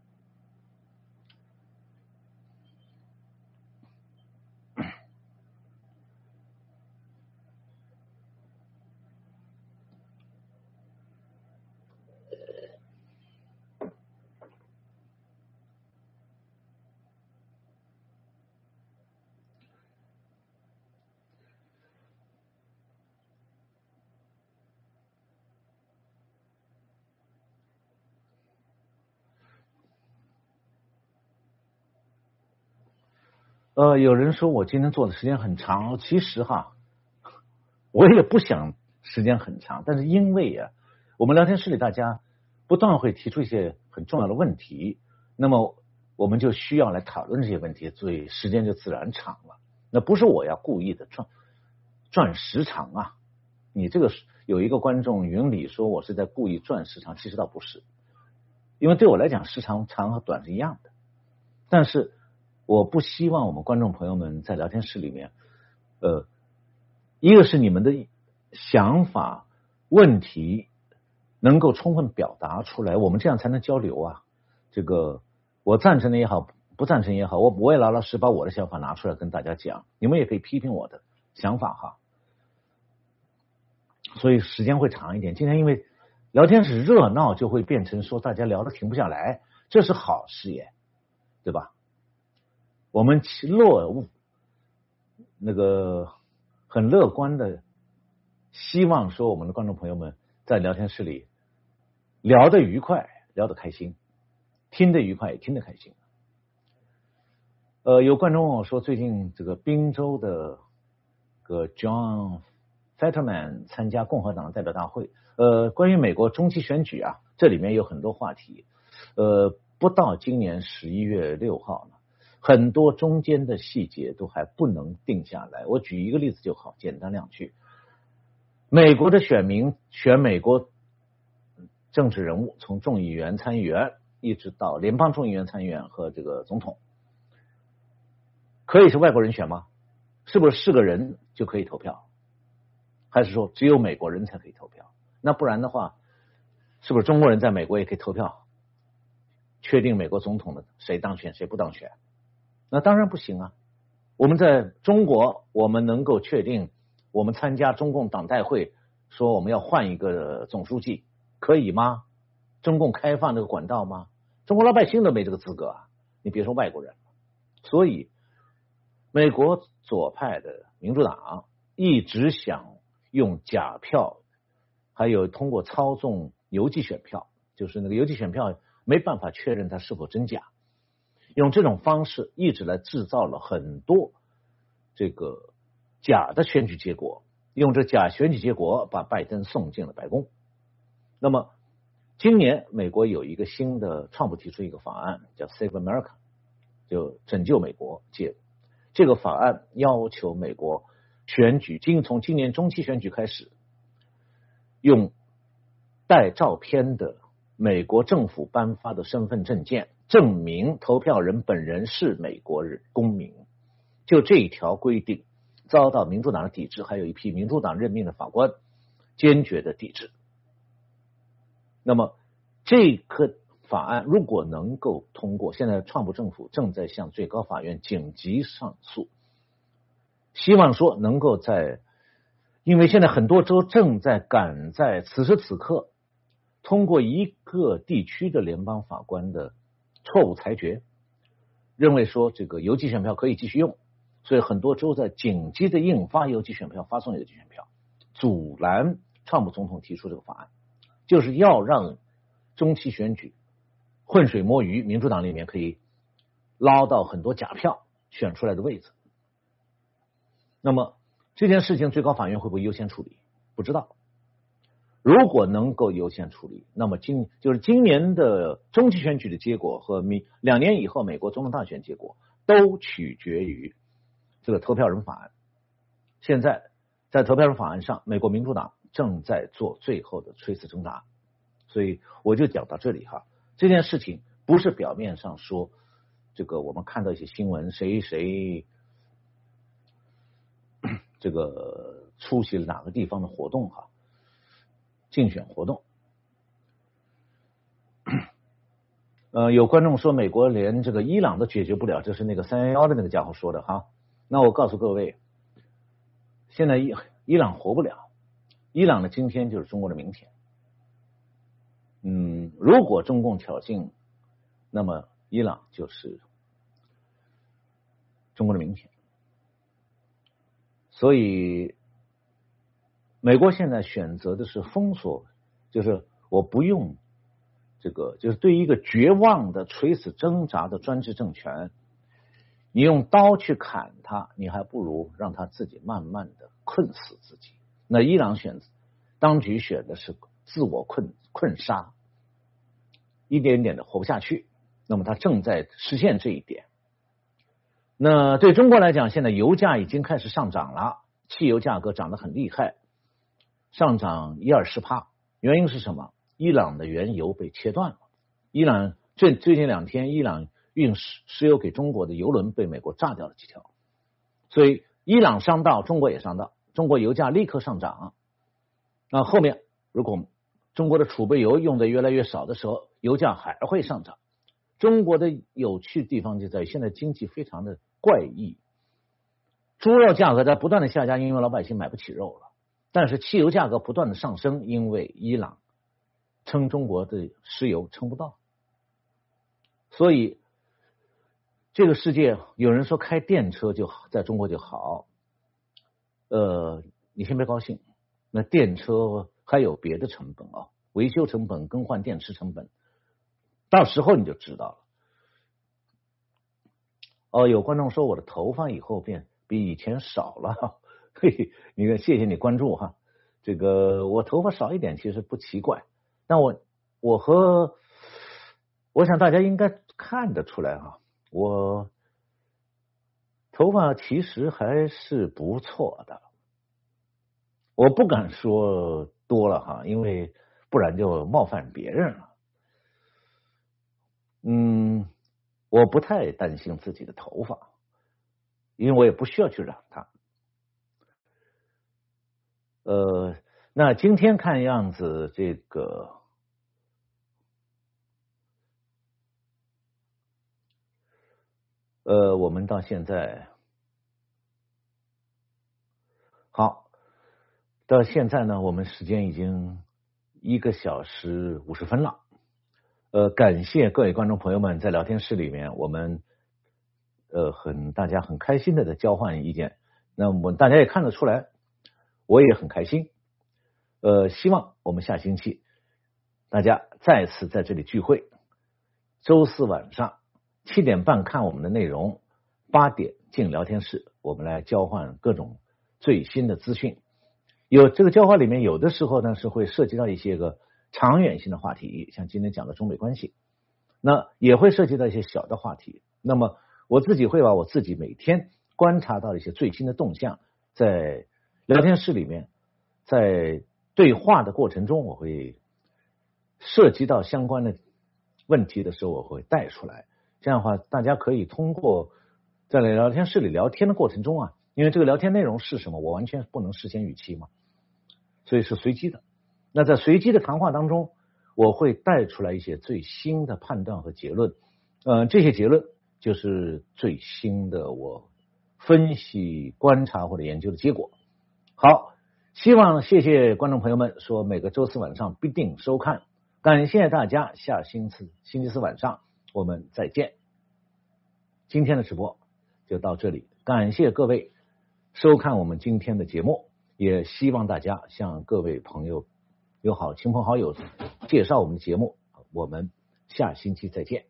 呃，有人说我今天做的时间很长，其实哈，我也不想时间很长，但是因为啊，我们聊天室里大家不断会提出一些很重要的问题，那么我们就需要来讨论这些问题，所以时间就自然长了。那不是我要故意的赚赚时长啊，你这个有一个观众云里说我是在故意赚时长，其实倒不是，因为对我来讲时长长和短是一样的，但是我不希望我们观众朋友们在聊天室里面，呃，一个是你们的想法、问题能够充分表达出来，我们这样才能交流啊。这个我赞成的也好，不赞成也好，我我也老老实把我的想法拿出来跟大家讲，你们也可以批评我的想法哈。所以时间会长一点。今天因为聊天室热闹，就会变成说大家聊得停不下来，这是好事耶，对吧？我们乐那个很乐观的希望说我们的观众朋友们在聊天室里聊得愉快，聊得开心，听得愉快，也听得开心。呃，有观众问我说，最近这个宾州的个 John Fetterman 参加共和党代表大会，呃，关于美国中期选举啊，这里面有很多话题，呃，不到今年十一月六号呢。很多中间的细节都还不能定下来。我举一个例子就好，简单两句。美国的选民选美国政治人物，从众议员、参议员一直到联邦众议员、参议员和这个总统，可以是外国人选吗？是不是是个人就可以投票？还是说只有美国人才可以投票？那不然的话，是不是中国人在美国也可以投票，确定美国总统的谁当选谁不当选？那当然不行啊！我们在中国，我们能够确定我们参加中共党代会，说我们要换一个总书记，可以吗？中共开放这个管道吗？中国老百姓都没这个资格啊！你别说外国人了。所以，美国左派的民主党一直想用假票，还有通过操纵邮寄选票，就是那个邮寄选票没办法确认它是否真假。用这种方式一直来制造了很多这个假的选举结果，用这假选举结果把拜登送进了白宫。那么今年美国有一个新的，川普提出一个法案叫 Save America， 就拯救美国。这个法案要求美国选举今从今年中期选举开始，用带照片的美国政府颁发的身份证件证明投票人本人是美国人公民。就这一条规定遭到民主党的抵制，还有一批民主党任命的法官坚决的抵制。那么这个法案如果能够通过，现在川普政府正在向最高法院紧急上诉，希望说能够在，因为现在很多州正在赶在此时此刻通过一个地区的联邦法官的错误裁决，认为说这个邮寄选票可以继续用，所以很多州在紧急的印发邮寄选票，发送邮寄选票，阻拦川普总统提出这个法案，就是要让中期选举浑水摸鱼，民主党里面可以捞到很多假票选出来的位置。那么这件事情最高法院会不会优先处理？不知道。如果能够优先处理，那么今就是今年的中期选举的结果和明两年以后美国总统大选结果都取决于这个投票人法案。现在在投票人法案上，美国民主党正在做最后的垂死挣扎，所以我就讲到这里哈。这件事情不是表面上说这个我们看到一些新闻，谁谁这个出席了哪个地方的活动哈，竞选活动。呃，有观众说美国连这个伊朗都解决不了，这是那个三一一的那个家伙说的哈。那我告诉各位，现在伊伊朗活不了，伊朗的今天就是中国的明天。嗯，如果中共挑衅，那么伊朗就是中国的明天。所以美国现在选择的是封锁，就是我不用这个，就是对于一个绝望的垂死挣扎的专制政权，你用刀去砍他，你还不如让他自己慢慢的困死自己。那伊朗选当局选的是自我困困杀，一点点的活不下去，那么他正在实现这一点。那对中国来讲，现在油价已经开始上涨了，汽油价格涨得很厉害，上涨一二十趴。原因是什么？伊朗的原油被切断了。伊朗最最近两天，伊朗运石石油给中国的油轮被美国炸掉了几条，所以伊朗伤到，中国也伤到，中国油价立刻上涨。那后面如果中国的储备油用的越来越少的时候，油价还会上涨。中国的有趣地方就在于现在经济非常的怪异，猪肉价格在不断的下降，因为老百姓买不起肉了，但是汽油价格不断的上升，因为伊朗称中国的石油称不到。所以这个世界有人说开电车就在中国就好，呃，你先别高兴，那电车还有别的成本啊，维修成本、更换电池成本，到时候你就知道了。哦，有观众说我的头发以后变比以前少了，嘿嘿，你看，谢谢你关注哈。这个我头发少一点其实不奇怪，但我我和我想大家应该看得出来哈，我头发其实还是不错的，我不敢说多了哈，因为不然就冒犯别人了。嗯，我不太担心自己的头发，因为我也不需要去染它。呃，那今天看样子，这个呃，我们到现在好，到现在呢，我们时间已经一个小时五十分了。呃，感谢各位观众朋友们在聊天室里面，我们呃很大家很开心的在交换意见。那我们大家也看得出来，我也很开心。呃，希望我们下星期大家再次在这里聚会。周四晚上七点半看我们的内容，八点进聊天室，我们来交换各种最新的资讯。有这个交换里面，有的时候呢是会涉及到一些个长远性的话题，像今天讲的中美关系，那也会涉及到一些小的话题。那么我自己会把我自己每天观察到的一些最新的动向，在聊天室里面，在对话的过程中，我会涉及到相关的问题的时候，我会带出来。这样的话，大家可以通过在聊天室里聊天的过程中啊，因为这个聊天内容是什么，我完全不能事先预期嘛，所以是随机的。那在随机的谈话当中， 我会带出来一些最新的判断和结论，呃，这些结论就是最新的我分析、观察或者研究的结果。好，希望谢谢观众朋友们说每个周四晚上必定收看，感谢大家，下星期星期四晚上我们再见。今天的直播就到这里，感谢各位收看我们今天的节目，也希望大家向各位朋友、友好、亲朋好友介绍我们的节目。我们下星期再见。